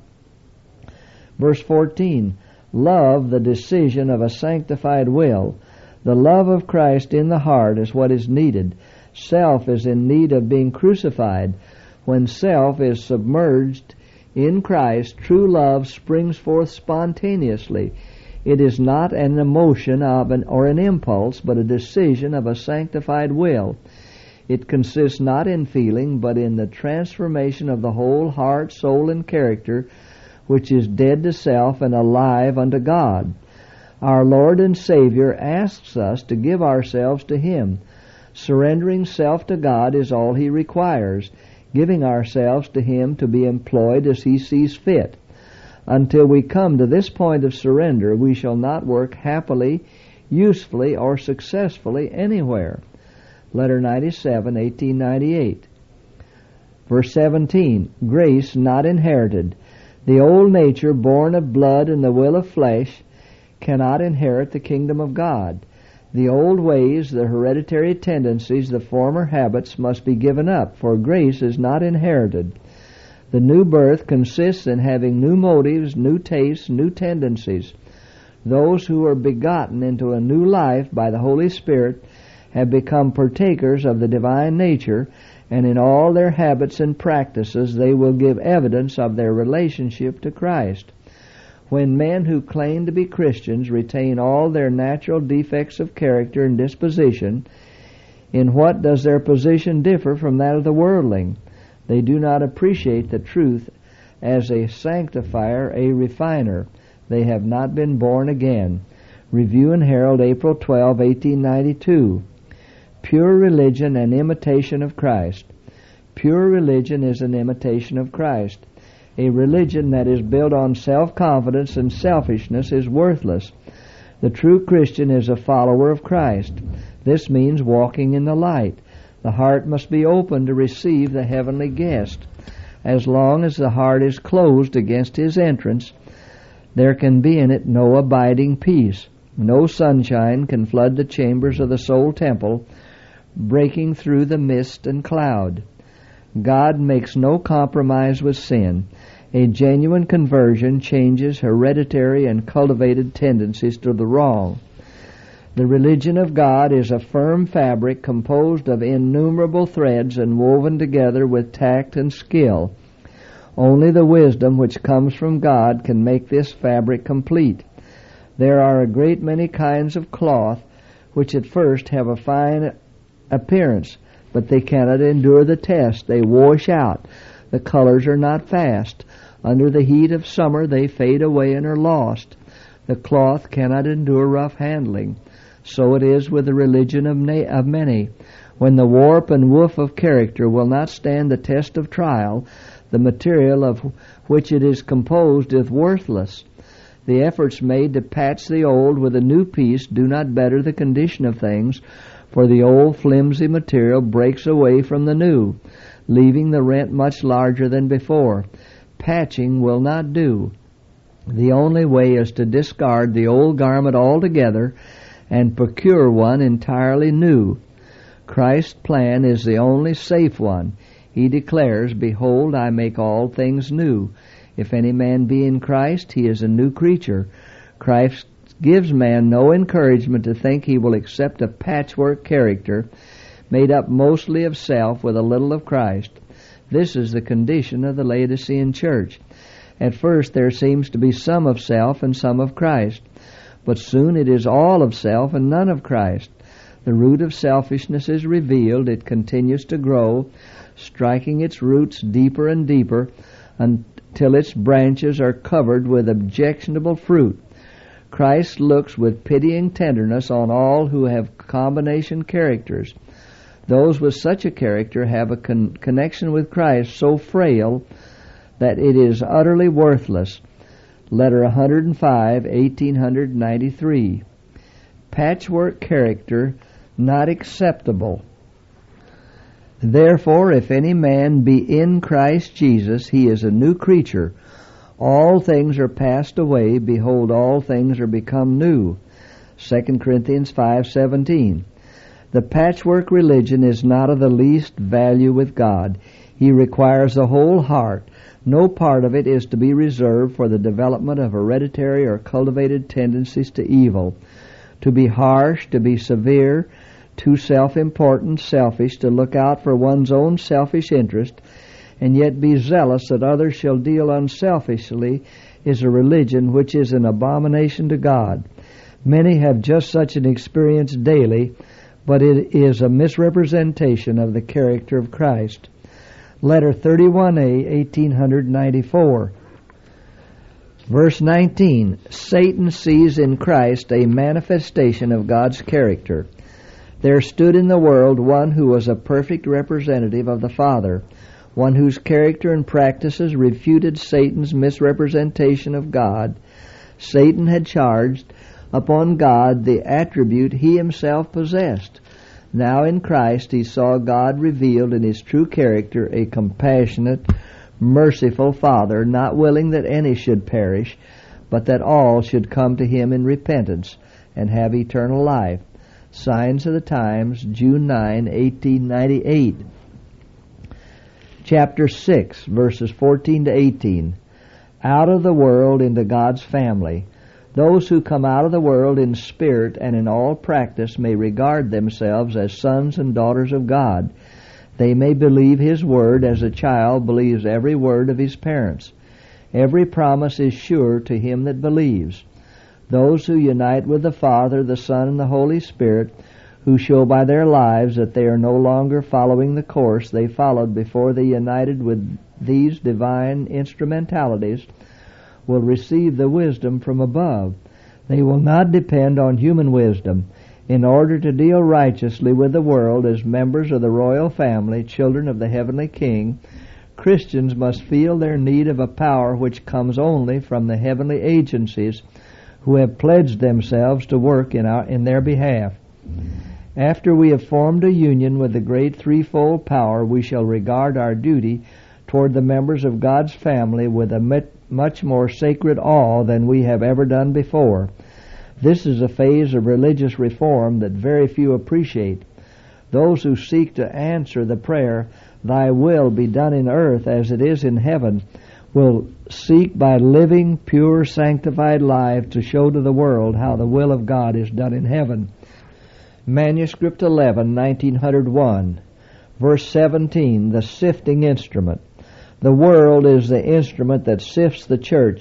Verse fourteen, love the decision of a sanctified will. The love of Christ in the heart is what is needed. Self is in need of being crucified. When self is submerged in Christ, true love springs forth spontaneously. It is not an emotion of an, or an impulse, but a decision of a sanctified will. It consists not in feeling, but in the transformation of the whole heart, soul, and character, which is dead to self and alive unto God. Our Lord and Savior asks us to give ourselves to Him. Surrendering self to God is all He requires, giving ourselves to Him to be employed as He sees fit. Until we come to this point of surrender, we shall not work happily, usefully, or successfully anywhere. Letter ninety-seven, eighteen ninety-eight. Verse seventeen, grace not inherited. The old nature, born of blood and the will of flesh, cannot inherit the kingdom of God. The old ways, the hereditary tendencies, the former habits must be given up, for grace is not inherited. The new birth consists in having new motives, new tastes, new tendencies. Those who are begotten into a new life by the Holy Spirit have become partakers of the divine nature, and in all their habits and practices they will give evidence of their relationship to Christ. When men who claim to be Christians retain all their natural defects of character and disposition, in what does their position differ from that of the worldling? They do not appreciate the truth as a sanctifier, a refiner. They have not been born again. Review and Herald, April twelfth, eighteen ninety-two. Pure religion and imitation of Christ. Pure religion is an imitation of Christ. A religion that is built on self-confidence and selfishness is worthless. The true Christian is a follower of Christ. This means walking in the light. The heart must be open to receive the heavenly guest. As long as the heart is closed against His entrance, there can be in it no abiding peace. No sunshine can flood the chambers of the soul temple, breaking through the mist and cloud. God makes no compromise with sin. A genuine conversion changes hereditary and cultivated tendencies to the wrong. The religion of God is a firm fabric composed of innumerable threads and woven together with tact and skill. Only the wisdom which comes from God can make this fabric complete. There are a great many kinds of cloth which at first have a fine appearance, but they cannot endure the test. They wash out. The colors are not fast. Under the heat of summer they fade away and are lost. The cloth cannot endure rough handling. So it is with the religion of, na- of many. When the warp and woof of character will not stand the test of trial, the material of which it is composed is worthless. The efforts made to patch the old with a new piece do not better the condition of things, for the old flimsy material breaks away from the new, leaving the rent much larger than before. Patching will not do. The only way is to discard the old garment altogether and procure one entirely new. Christ's plan is the only safe one. He declares, "Behold, I make all things new." If any man be in Christ, he is a new creature. Christ gives man no encouragement to think he will accept a patchwork character made up mostly of self with a little of Christ. This is the condition of the Laodicean church. At first there seems to be some of self and some of Christ, but soon it is all of self and none of Christ. The root of selfishness is revealed. It continues to grow, striking its roots deeper and deeper until its branches are covered with objectionable fruit. Christ looks with pitying tenderness on all who have combination characters. Those with such a character have a con- connection with Christ so frail that it is utterly worthless. Letter one hundred five, eighteen ninety-three. Patchwork character not acceptable. Therefore, if any man be in Christ Jesus, he is a new creature. All things are passed away. Behold, all things are become new. Second Corinthians five seventeen. The patchwork religion is not of the least value with God. He requires the whole heart. No part of it is to be reserved for the development of hereditary or cultivated tendencies to evil. To be harsh, to be severe, too self-important, selfish, to look out for one's own selfish interest, and yet be zealous that others shall deal unselfishly, is a religion which is an abomination to God. Many have just such an experience daily, but it is a misrepresentation of the character of Christ. Letter thirty-one A, eighteen ninety-four. Verse nineteen. Satan sees in Christ a manifestation of God's character. There stood in the world one who was a perfect representative of the Father, one whose character and practices refuted Satan's misrepresentation of God. Satan had charged upon God the attribute he himself possessed. Now in Christ he saw God revealed in his true character, a compassionate, merciful Father, not willing that any should perish, but that all should come to him in repentance and have eternal life. Signs of the Times, June ninth, eighteen ninety-eight. Chapter six, verses fourteen to eighteen. Out of the world into God's family. Those who come out of the world in spirit and in all practice may regard themselves as sons and daughters of God. They may believe His word as a child believes every word of his parents. Every promise is sure to him that believes. Those who unite with the Father, the Son, and the Holy Spirit, who show by their lives that they are no longer following the course they followed before they united with these divine instrumentalities, will receive the wisdom from above. They will not depend on human wisdom. In order to deal righteously with the world as members of the royal family, children of the heavenly King, Christians must feel their need of a power which comes only from the heavenly agencies who have pledged themselves to work in our in their behalf. After we have formed a union with the great threefold power, we shall regard our duty toward the members of God's family with a much more sacred awe than we have ever done before. This is a phase of religious reform that very few appreciate. Those who seek to answer the prayer, "Thy will be done in earth as it is in heaven," will seek by living, pure, sanctified lives to show to the world how the will of God is done in heaven. Manuscript eleven, nineteen oh one. Verse seventeen, the sifting instrument. The world is the instrument that sifts the church,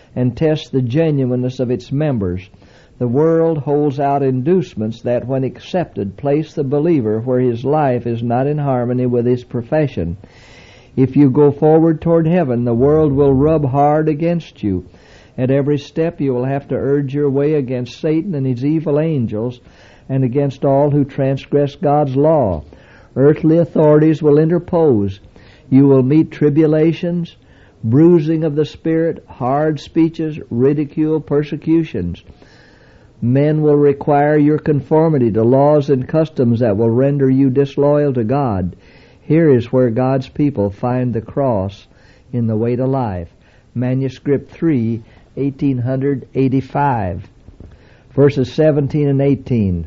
and test the genuineness of its members. The world holds out inducements that, when accepted, place the believer where his life is not in harmony with his profession. If you go forward toward heaven, the world will rub hard against you. At every step you will have to urge your way against Satan and his evil angels, and against all who transgress God's law. Earthly authorities will interpose. You will meet tribulations, bruising of the spirit, hard speeches, ridicule, persecutions. Men will require your conformity to laws and customs that will render you disloyal to God. Here is where God's people find the cross in the way to life. Manuscript three, eighteen eighty-five, verses seventeen and eighteen.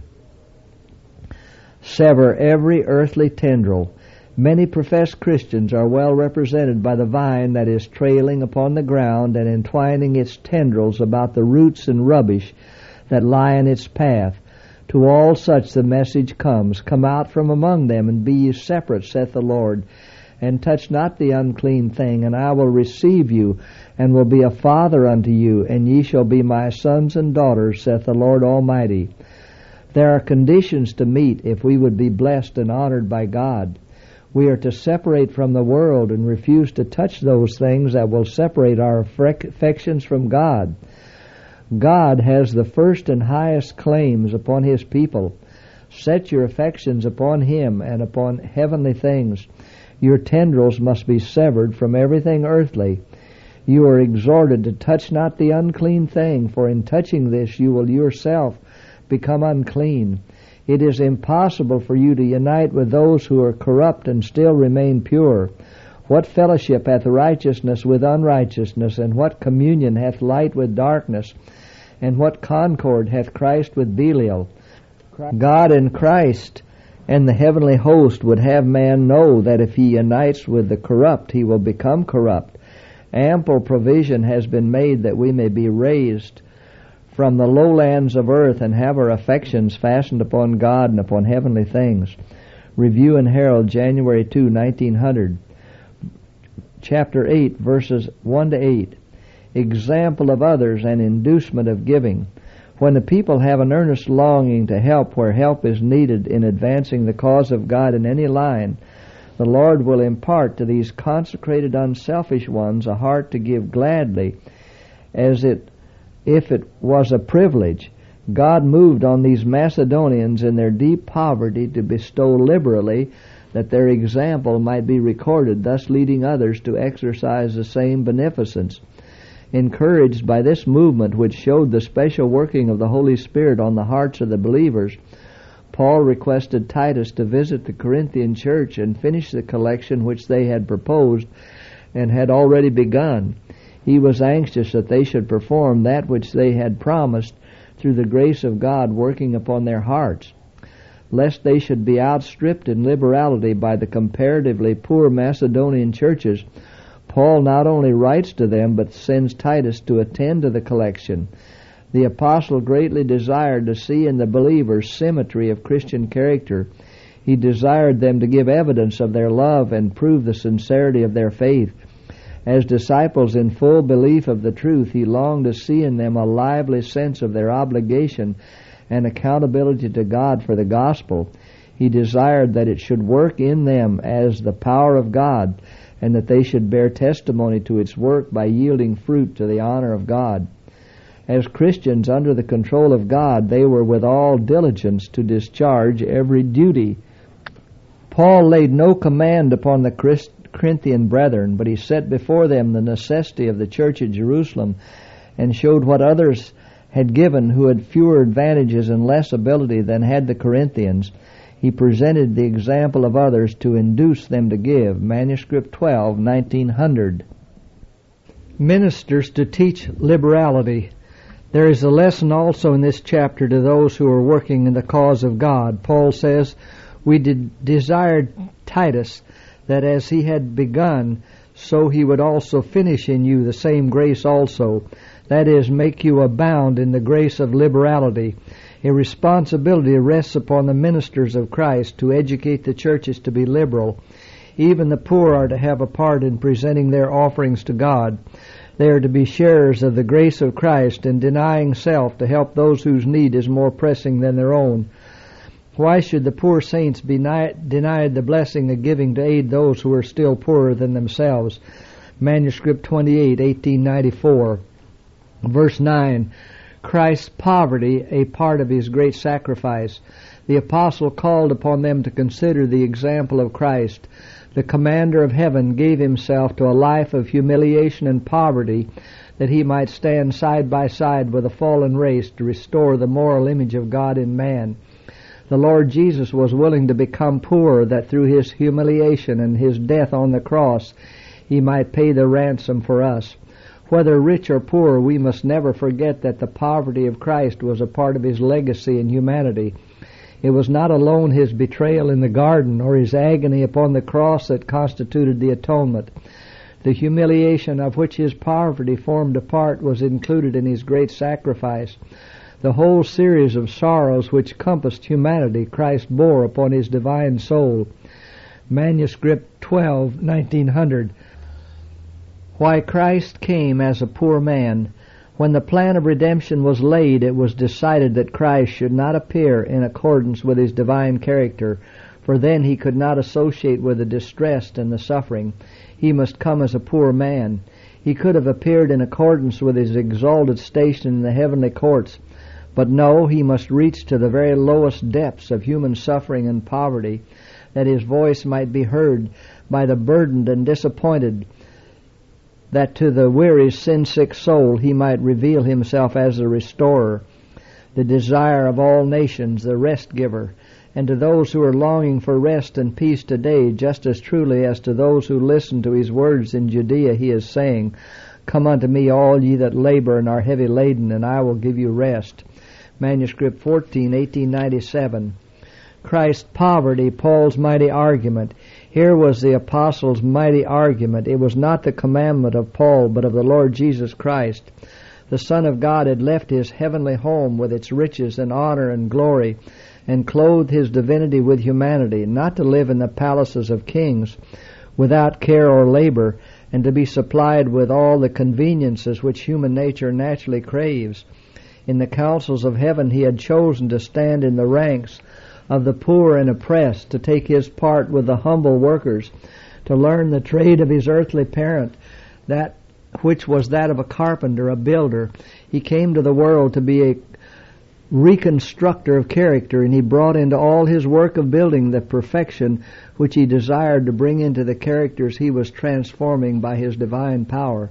Sever every earthly tendril. Many professed Christians are well represented by the vine that is trailing upon the ground and entwining its tendrils about the roots and rubbish that lie in its path. To all such the message comes, Come out from among them, and be ye separate, saith the Lord, and touch not the unclean thing, and I will receive you, and will be a father unto you, and ye shall be my sons and daughters, saith the Lord Almighty. There are conditions to meet if we would be blessed and honored by God. We are to separate from the world and refuse to touch those things that will separate our affections from God. God has the first and highest claims upon His people. Set your affections upon Him and upon heavenly things. Your tendrils must be severed from everything earthly. You are exhorted to touch not the unclean thing, for in touching this you will yourself become unclean. It is impossible for you to unite with those who are corrupt and still remain pure. What fellowship hath righteousness with unrighteousness, and what communion hath light with darkness, and what concord hath Christ with Belial? God and Christ and the heavenly host would have man know that if he unites with the corrupt, he will become corrupt. Ample provision has been made that we may be raised from the lowlands of earth and have our affections fastened upon God and upon heavenly things. Review and Herald, January second, nineteen hundred. Chapter eight, verses one to eight. Example of others and inducement of giving. When the people have an earnest longing to help where help is needed in advancing the cause of God in any line, the Lord will impart to these consecrated unselfish ones a heart to give gladly, as it if it was a privilege. God moved on these Macedonians in their deep poverty to bestow liberally, that their example might be recorded, thus leading others to exercise the same beneficence. Encouraged by this movement, which showed the special working of the Holy Spirit on the hearts of the believers, Paul requested Titus to visit the Corinthian church and finish the collection which they had proposed and had already begun. He was anxious that they should perform that which they had promised through the grace of God working upon their hearts. Lest they should be outstripped in liberality by the comparatively poor Macedonian churches, Paul not only writes to them, but sends Titus to attend to the collection. The apostle greatly desired to see in the believers symmetry of Christian character. He desired them to give evidence of their love and prove the sincerity of their faith. As disciples in full belief of the truth, he longed to see in them a lively sense of their obligation and accountability to God for the gospel. He desired that it should work in them as the power of God, and that they should bear testimony to its work by yielding fruit to the honor of God. As Christians under the control of God, they were with all diligence to discharge every duty. Paul laid no command upon the Christ Corinthian brethren, but he set before them the necessity of the church at Jerusalem, and showed what others had given who had fewer advantages and less ability than had the Corinthians. He presented the example of others to induce them to give. Manuscript twelve, nineteen hundred. Ministers to teach liberality. There is a lesson also in this chapter to those who are working in the cause of God. Paul says, We did desired Titus, that as he had begun, so he would also finish in you the same grace also, that is, make you abound in the grace of liberality. A responsibility rests upon the ministers of Christ to educate the churches to be liberal. Even the poor are to have a part in presenting their offerings to God. They are to be sharers of the grace of Christ in denying self to help those whose need is more pressing than their own. Why should the poor saints be denied the blessing of giving to aid those who are still poorer than themselves? Manuscript twenty-eight, eighteen ninety-four. Verse nine, Christ's poverty, a part of his great sacrifice. The apostle called upon them to consider the example of Christ. The commander of heaven gave himself to a life of humiliation and poverty that he might stand side by side with a fallen race to restore the moral image of God in man. The Lord Jesus was willing to become poor that through his humiliation and his death on the cross he might pay the ransom for us. Whether rich or poor, we must never forget that the poverty of Christ was a part of his legacy in humanity. It was not alone his betrayal in the garden or his agony upon the cross that constituted the atonement. The humiliation of which his poverty formed a part was included in his great sacrifice. The whole series of sorrows which compassed humanity Christ bore upon his divine soul. Manuscript twelve, nineteen hundred. Why Christ came as a poor man. When the plan of redemption was laid, it was decided that Christ should not appear in accordance with his divine character, for then he could not associate with the distressed and the suffering. He must come as a poor man. He could have appeared in accordance with his exalted station in the heavenly courts, but no, he must reach to the very lowest depths of human suffering and poverty, that his voice might be heard by the burdened and disappointed, that to the weary, sin-sick soul he might reveal himself as the restorer, the desire of all nations, the rest-giver, and to those who are longing for rest and peace today, just as truly as to those who listen to his words in Judea, he is saying, Come unto me, all ye that labor and are heavy laden, and I will give you rest. Manuscript fourteen, eighteen ninety-seven. Christ's poverty, Paul's mighty argument. Here was the apostle's mighty argument. It was not the commandment of Paul, but of the Lord Jesus Christ. The Son of God had left his heavenly home with its riches and honor and glory, and clothed his divinity with humanity, not to live in the palaces of kings, without care or labor, and to be supplied with all the conveniences which human nature naturally craves. In the councils of heaven he had chosen to stand in the ranks of the poor and oppressed, to take his part with the humble workers, to learn the trade of his earthly parent, that which was that of a carpenter, a builder. He came to the world to be a reconstructor of character, and he brought into all his work of building the perfection which he desired to bring into the characters he was transforming by his divine power.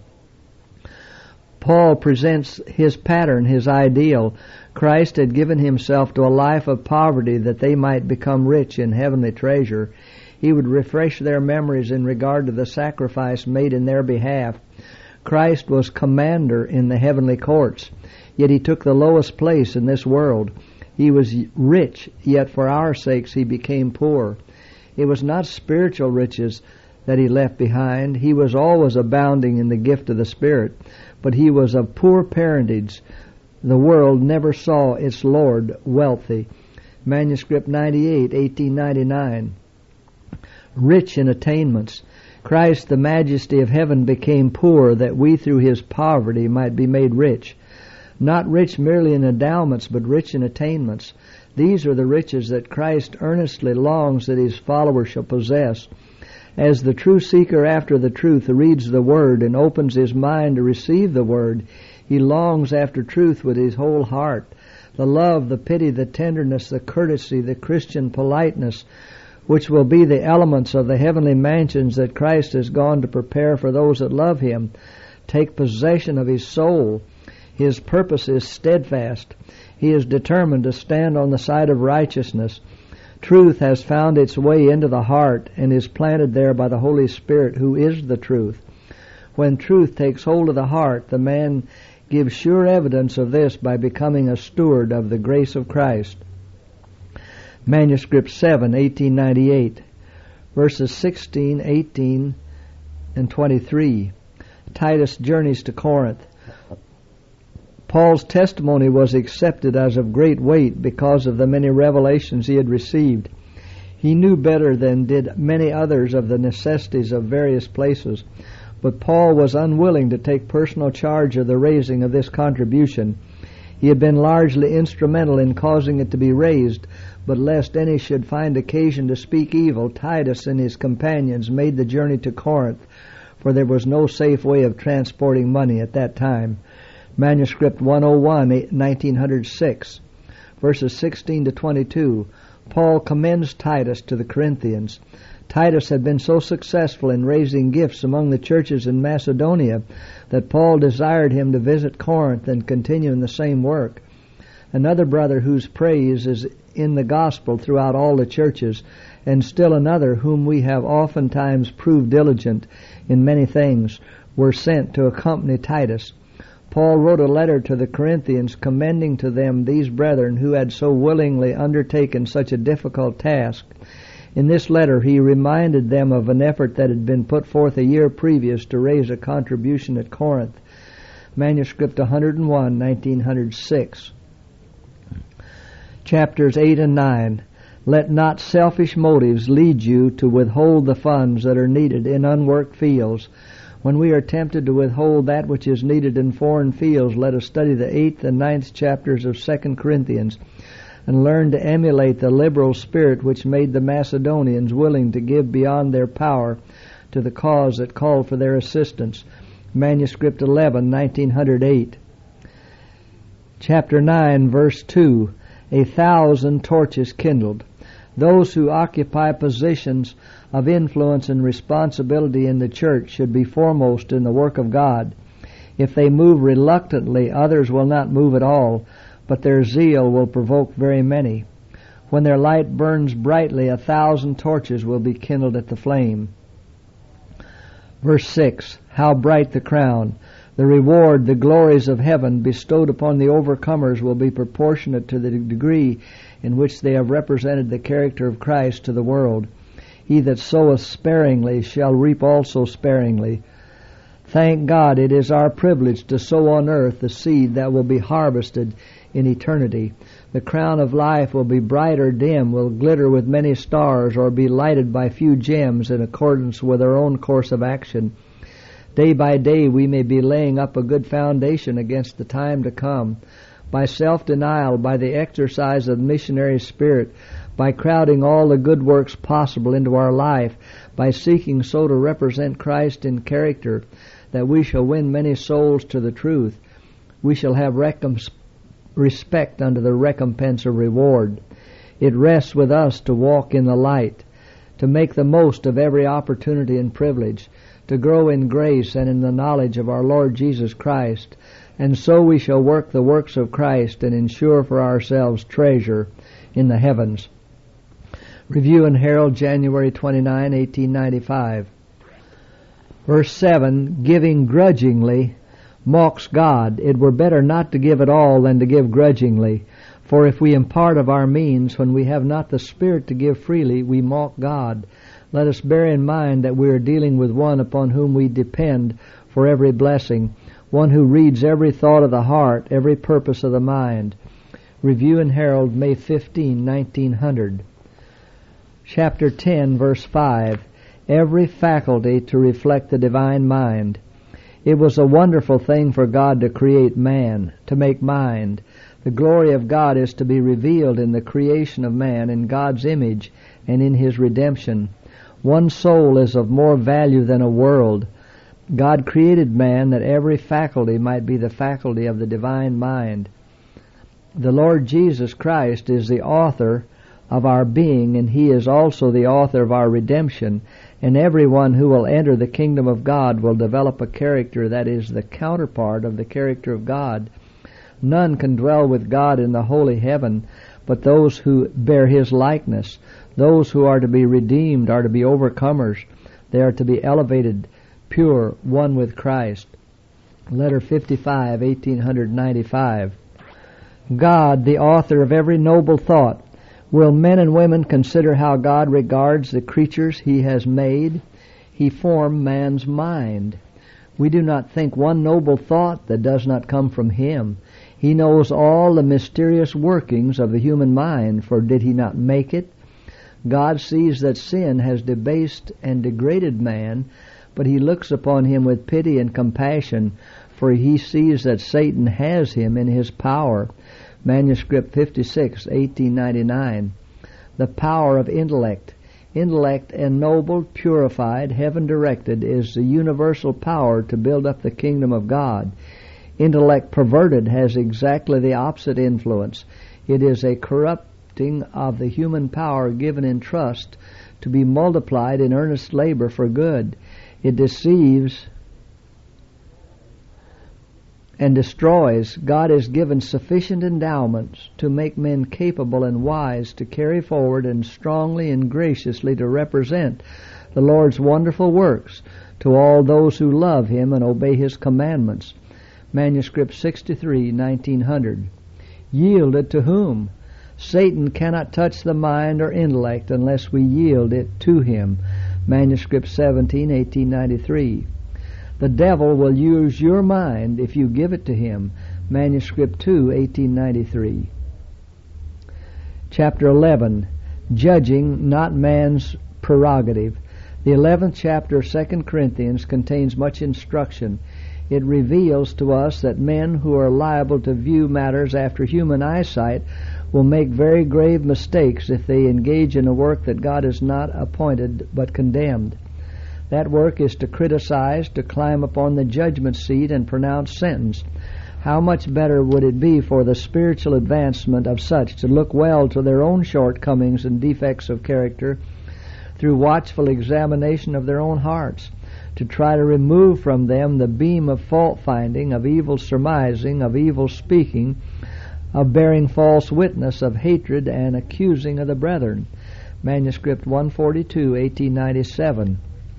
Paul presents his pattern, his ideal. Christ had given himself to a life of poverty that they might become rich in heavenly treasure. He would refresh their memories in regard to the sacrifice made in their behalf. Christ was commander in the heavenly courts, yet he took the lowest place in this world. He was rich, yet for our sakes he became poor. It was not spiritual riches that he left behind. He was always abounding in the gift of the Spirit, but he was of poor parentage. The world never saw its Lord wealthy. Manuscript ninety-eight, eighteen ninety-nine. Rich in attainments. Christ, the majesty of heaven, became poor that we through his poverty might be made rich. Not rich merely in endowments, but rich in attainments. These are the riches that Christ earnestly longs that his followers shall possess. As the true seeker after the truth reads the Word and opens his mind to receive the Word, he longs after truth with his whole heart. The love, the pity, the tenderness, the courtesy, the Christian politeness, which will be the elements of the heavenly mansions that Christ has gone to prepare for those that love him, take possession of his soul. His purpose is steadfast. He is determined to stand on the side of righteousness. Truth has found its way into the heart and is planted there by the Holy Spirit, who is the truth. When truth takes hold of the heart, the man gives sure evidence of this by becoming a steward of the grace of Christ. Manuscript seven, eighteen ninety-eight, verses sixteen, eighteen, and twenty-three. Titus journeys to Corinth. Paul's testimony was accepted as of great weight because of the many revelations he had received. He knew better than did many others of the necessities of various places. But Paul was unwilling to take personal charge of the raising of this contribution. He had been largely instrumental in causing it to be raised, but lest any should find occasion to speak evil, Titus and his companions made the journey to Corinth, for there was no safe way of transporting money at that time. Manuscript one oh one, nineteen oh six, verses sixteen to twenty-two. Paul commends Titus to the Corinthians. Titus had been so successful in raising gifts among the churches in Macedonia that Paul desired him to visit Corinth and continue in the same work. Another brother whose praise is in the gospel throughout all the churches, and still another whom we have oftentimes proved diligent in many things, were sent to accompany Titus. Paul wrote a letter to the Corinthians commending to them these brethren who had so willingly undertaken such a difficult task. In this letter he reminded them of an effort that had been put forth a year previous to raise a contribution at Corinth. Manuscript one oh one, nineteen oh six. Chapters eight and nine. Let not selfish motives lead you to withhold the funds that are needed in unworked fields. When we are tempted to withhold that which is needed in foreign fields, let us study the eighth and ninth chapters of Second Corinthians and learn to emulate the liberal spirit which made the Macedonians willing to give beyond their power to the cause that called for their assistance. Manuscript eleven, nineteen oh eight. Chapter nine, verse two. A thousand torches kindled. Those who occupy positions of influence and responsibility in the church should be foremost in the work of God. If they move reluctantly, others will not move at all, but their zeal will provoke very many. When their light burns brightly, a thousand torches will be kindled at the flame. Verse six. How bright the crown! The reward, the glories of heaven bestowed upon the overcomers will be proportionate to the degree in which they have represented the character of Christ to the world. He that soweth sparingly shall reap also sparingly. Thank God, it is our privilege to sow on earth the seed that will be harvested in eternity. The crown of life will be bright or dim, will glitter with many stars, or be lighted by few gems in accordance with our own course of action. Day by day we may be laying up a good foundation against the time to come. By self-denial, by the exercise of the missionary spirit, by crowding all the good works possible into our life, by seeking so to represent Christ in character that we shall win many souls to the truth, we shall have recomp- respect unto the recompense of reward. It rests with us to walk in the light, to make the most of every opportunity and privilege, to grow in grace and in the knowledge of our Lord Jesus Christ, and so we shall work the works of Christ and ensure for ourselves treasure in the heavens. Review and Herald, January twenty-ninth, eighteen ninety-five. Verse seven, giving grudgingly mocks God. It were better not to give at all than to give grudgingly. For if we impart of our means when we have not the Spirit to give freely, we mock God. Let us bear in mind that we are dealing with one upon whom we depend for every blessing, one who reads every thought of the heart, every purpose of the mind. Review and Herald, May fifteenth, nineteen hundred. Chapter ten, verse five. Every faculty to reflect the divine mind. It was a wonderful thing for God to create man, to make mind. The glory of God is to be revealed in the creation of man in God's image and in his redemption. One soul is of more value than a world. God created man that every faculty might be the faculty of the divine mind. The Lord Jesus Christ is the author of our being, and he is also the author of our redemption, and everyone who will enter the kingdom of God will develop a character that is the counterpart of the character of God. None can dwell with God in the holy heaven but those who bear his likeness. Those who are to be redeemed are to be overcomers. They are to be elevated, pure, one with Christ. Letter fifty-five, eighteen ninety-five. God, the author of every noble thought. Will men and women consider how God regards the creatures he has made? He formed man's mind. We do not think one noble thought that does not come from him. He knows all the mysterious workings of the human mind, for did he not make it? God sees that sin has debased and degraded man, but he looks upon him with pity and compassion, for he sees that Satan has him in his power. Manuscript fifty-six, eighteen ninety-nine. The power of intellect. Intellect ennobled, purified, heaven-directed is the universal power to build up the kingdom of God. Intellect perverted has exactly the opposite influence. It is a corrupting of the human power given in trust to be multiplied in earnest labor for good. It deceives and destroys. God has given sufficient endowments to make men capable and wise to carry forward and strongly and graciously to represent the Lord's wonderful works to all those who love Him and obey His commandments. Manuscript sixty-three, nineteen hundred. Yielded to whom? Satan cannot touch the mind or intellect unless we yield it to him. Manuscript seventeen, eighteen ninety-three. The devil will use your mind if you give it to him. Manuscript two, eighteen ninety-three. Chapter eleven. Judging, not man's prerogative. The eleventh chapter of Second Corinthians contains much instruction. It reveals to us that men who are liable to view matters after human eyesight will make very grave mistakes if they engage in a work that God has not appointed but condemned. That work is to criticize, to climb upon the judgment seat and pronounce sentence. How much better would it be for the spiritual advancement of such to look well to their own shortcomings and defects of character through watchful examination of their own hearts, to try to remove from them the beam of fault-finding, of evil surmising, of evil speaking, of bearing false witness, of hatred and accusing of the brethren. Manuscript one forty-two, eighteen ninety-seven.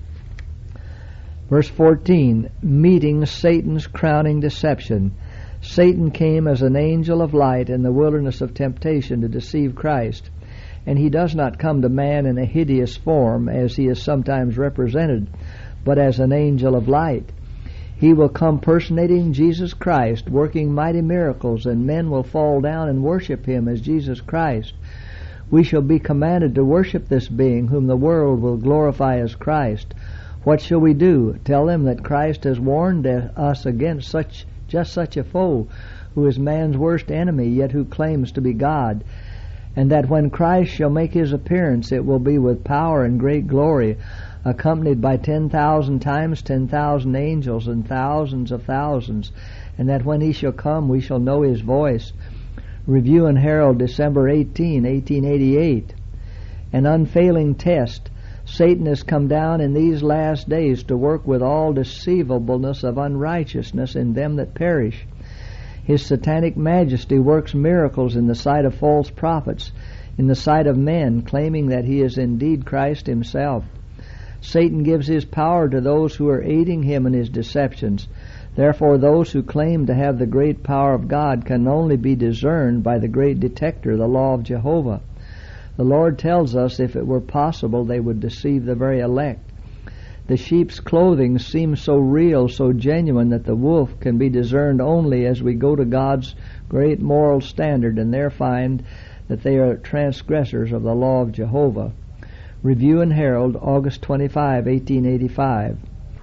Verse fourteen, meeting Satan's crowning deception. Satan came as an angel of light in the wilderness of temptation to deceive Christ, and he does not come to man in a hideous form as he is sometimes represented, but as an angel of light. He will come personating Jesus Christ, working mighty miracles, and men will fall down and worship him as Jesus Christ. We shall be commanded to worship this being whom the world will glorify as Christ. What shall we do? Tell them that Christ has warned us against such just such a foe, who is man's worst enemy, yet who claims to be God, and that when Christ shall make his appearance, it will be with power and great glory, accompanied by ten thousand times ten thousand angels and thousands of thousands, and that when he shall come, we shall know his voice. Review and Herald, December eighteenth, eighteen eighty-eight. An unfailing test. Satan has come down in these last days to work with all deceivableness of unrighteousness in them that perish. His satanic majesty works miracles in the sight of false prophets, in the sight of men, claiming that he is indeed Christ himself. Satan gives his power to those who are aiding him in his deceptions. Therefore, those who claim to have the great power of God can only be discerned by the great detector, the law of Jehovah. The Lord tells us if it were possible they would deceive the very elect. The sheep's clothing seems so real, so genuine, that the wolf can be discerned only as we go to God's great moral standard and there find that they are transgressors of the law of Jehovah. Review and Herald, August twenty-fifth, eighteen eighty-five.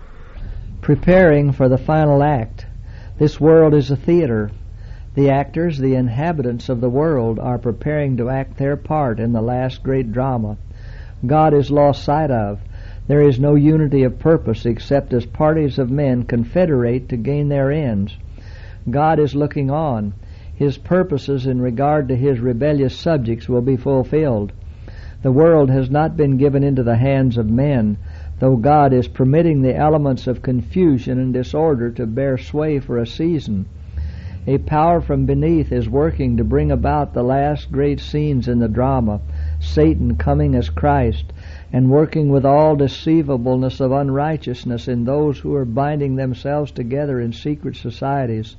Preparing for the final act. This world is a theater. The actors, the inhabitants of the world, are preparing to act their part in the last great drama. God is lost sight of. There is no unity of purpose except as parties of men confederate to gain their ends. God is looking on. His purposes in regard to his rebellious subjects will be fulfilled. The world has not been given into the hands of men, though God is permitting the elements of confusion and disorder to bear sway for a season. A power from beneath is working to bring about the last great scenes in the drama, Satan coming as Christ, and working with all deceivableness of unrighteousness in those who are binding themselves together in secret societies.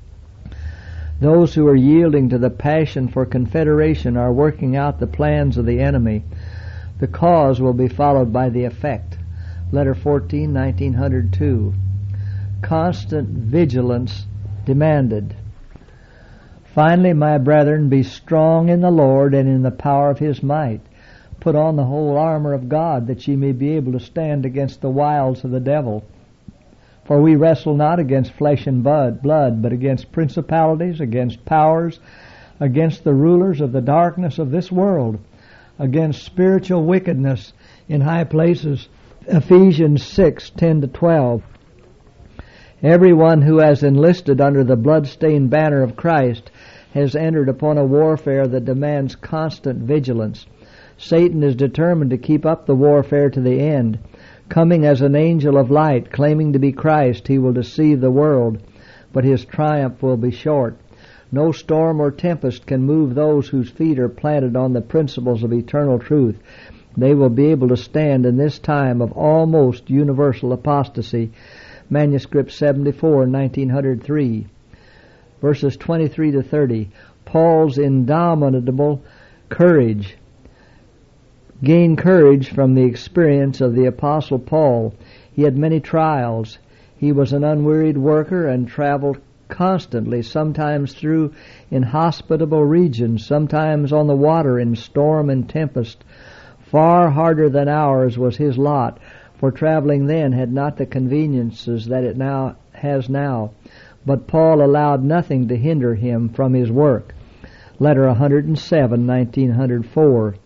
Those who are yielding to the passion for confederation are working out the plans of the enemy. The cause will be followed by the effect. Letter fourteen, nineteen oh two. Constant vigilance demanded. Finally, my brethren, be strong in the Lord and in the power of his might. Put on the whole armor of God, that ye may be able to stand against the wiles of the devil. For we wrestle not against flesh and blood, but against principalities, against powers, against the rulers of the darkness of this world, against spiritual wickedness in high places. Ephesians six, ten to twelve. Everyone who has enlisted under the blood-stained banner of Christ has entered upon a warfare that demands constant vigilance. Satan is determined to keep up the warfare to the end. Coming as an angel of light, claiming to be Christ, he will deceive the world, but his triumph will be short. No storm or tempest can move those whose feet are planted on the principles of eternal truth. They will be able to stand in this time of almost universal apostasy. Manuscript seventy-four, nineteen oh three. Verses twenty-three to thirty. Paul's indomitable courage. Gain courage from the experience of the Apostle Paul. He had many trials. He was an unwearied worker and traveled constantly, sometimes through inhospitable regions, sometimes on the water in storm and tempest. Far harder than ours was his lot, for traveling then had not the conveniences that it now has now. But Paul allowed nothing to hinder him from his work. Letter one hundred seven, nineteen oh four.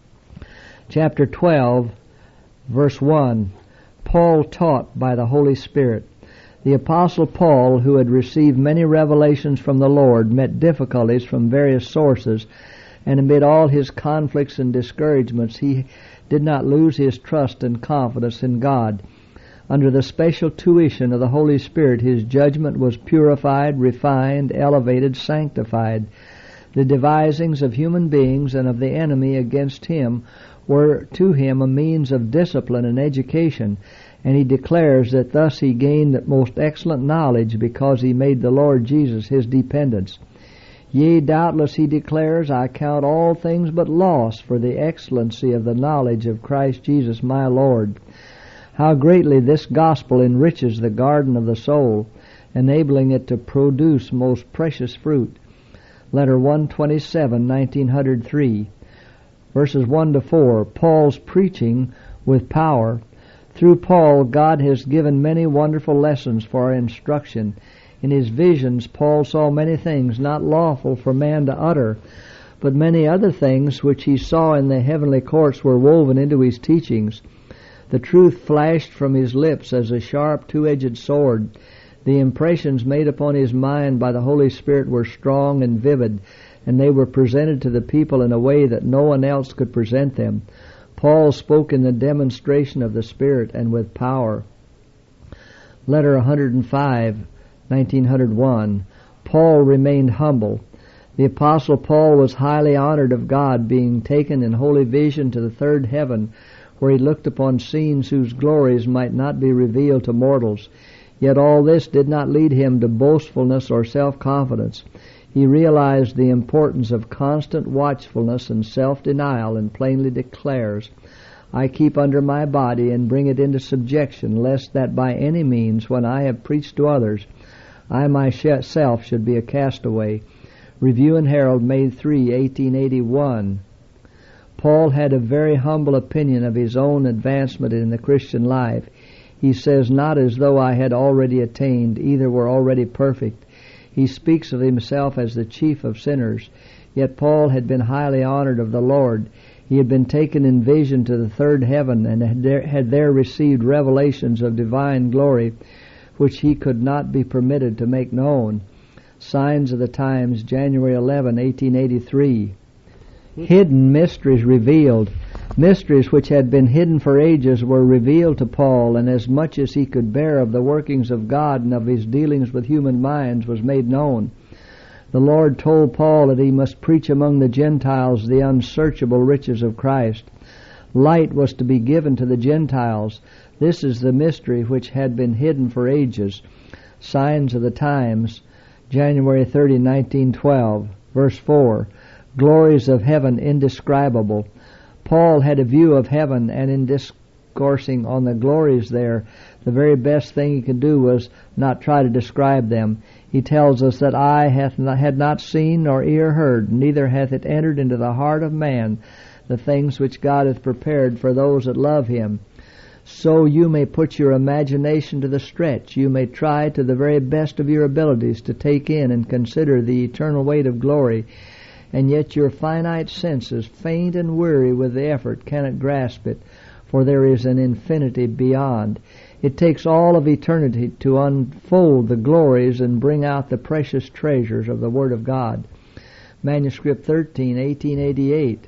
Chapter twelve, verse one. Paul taught by the Holy Spirit. The Apostle Paul, who had received many revelations from the Lord, met difficulties from various sources, and amid all his conflicts and discouragements, he did not lose his trust and confidence in God. Under the special tuition of the Holy Spirit, his judgment was purified, refined, elevated, sanctified. The devisings of human beings and of the enemy against him were to him a means of discipline and education, and he declares that thus he gained most excellent knowledge because he made the Lord Jesus his dependence. Yea, doubtless, he declares, I count all things but loss for the excellency of the knowledge of Christ Jesus my Lord. How greatly this gospel enriches the garden of the soul, enabling it to produce most precious fruit. Letter one twenty-seven, nineteen oh three. Verses one to four. Paul's preaching with power. Through Paul, God has given many wonderful lessons for our instruction. In his visions, Paul saw many things not lawful for man to utter, but many other things which he saw in the heavenly courts were woven into his teachings. The truth flashed from his lips as a sharp two-edged sword. The impressions made upon his mind by the Holy Spirit were strong and vivid, and they were presented to the people in a way that no one else could present them. Paul spoke in the demonstration of the Spirit and with power. Letter one oh five, nineteen oh one. Paul remained humble. The Apostle Paul was highly honored of God, being taken in holy vision to the third heaven, where he looked upon scenes whose glories might not be revealed to mortals. Yet all this did not lead him to boastfulness or self-confidence. He realized the importance of constant watchfulness and self-denial, and plainly declares, I keep under my body and bring it into subjection, lest that by any means, when I have preached to others, I myself should be a castaway. Review and Herald, May third, eighteen eighty-one. Paul had a very humble opinion of his own advancement in the Christian life. He says, not as though I had already attained, either were already perfect. He speaks of himself as the chief of sinners. Yet Paul had been highly honored of the Lord. He had been taken in vision to the third heaven, and had there, had there received revelations of divine glory, which he could not be permitted to make known. Signs of the Times, January eleventh, eighteen eighty-three. Hidden mysteries revealed. Mysteries which had been hidden for ages were revealed to Paul, and as much as he could bear of the workings of God and of his dealings with human minds was made known. The Lord told Paul that he must preach among the Gentiles the unsearchable riches of Christ. Light was to be given to the Gentiles. This is the mystery which had been hidden for ages. Signs of the Times, January thirtieth, nineteen twelve. Verse four. Glories of heaven indescribable. Paul had a view of heaven, and in discoursing on the glories there, the very best thing he could do was not try to describe them. He tells us that eye hath not, had not seen nor ear heard, neither hath it entered into the heart of man the things which God hath prepared for those that love him. So you may put your imagination to the stretch. You may try to the very best of your abilities to take in and consider the eternal weight of glory, and yet your finite senses, faint and weary with the effort, cannot grasp it, for there is an infinity beyond. It takes all of eternity to unfold the glories and bring out the precious treasures of the Word of God. Manuscript thirteen, eighteen eighty-eight,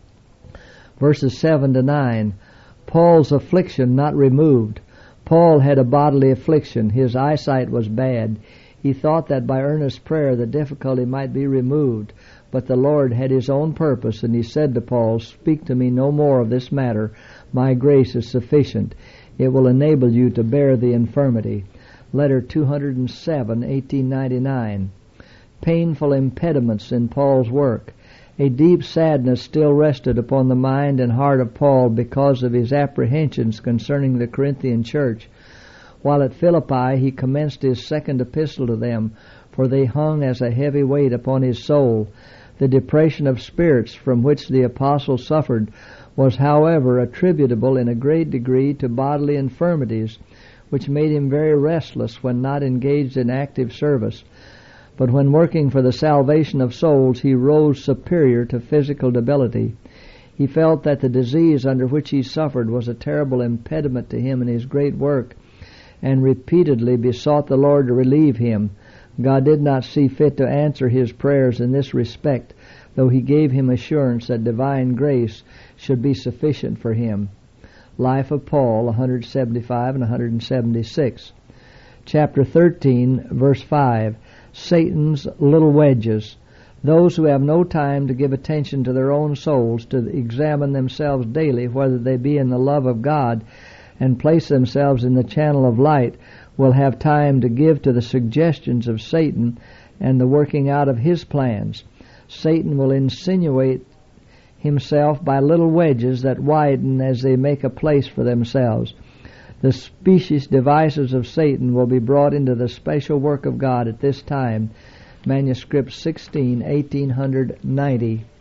verses seven to nine. Paul's affliction not removed. Paul had a bodily affliction. His eyesight was bad. He thought that by earnest prayer the difficulty might be removed. But the Lord had his own purpose, and he said to Paul, "Speak to me no more of this matter. My grace is sufficient. It will enable you to bear the infirmity." Letter two hundred seven, eighteen ninety-nine. Painful impediments in Paul's work. A deep sadness still rested upon the mind and heart of Paul because of his apprehensions concerning the Corinthian church. While at Philippi he commenced his second epistle to them, for they hung as a heavy weight upon his soul. The depression of spirits from which the apostle suffered was, however, attributable in a great degree to bodily infirmities, which made him very restless when not engaged in active service. But when working for the salvation of souls, he rose superior to physical debility. He felt that the disease under which he suffered was a terrible impediment to him in his great work, and repeatedly besought the Lord to relieve him. God did not see fit to answer his prayers in this respect, though he gave him assurance that divine grace should be sufficient for him. Life of Paul, one seventy-five and one seventy-six. Chapter thirteen, verse five. Satan's little wedges. Those who have no time to give attention to their own souls, to examine themselves daily whether they be in the love of God, and place themselves in the channel of light, will have time to give to the suggestions of Satan and the working out of his plans. Satan will insinuate himself by little wedges that widen as they make a place for themselves. The specious devices of Satan will be brought into the special work of God at this time. Manuscript sixteen, eighteen ninety.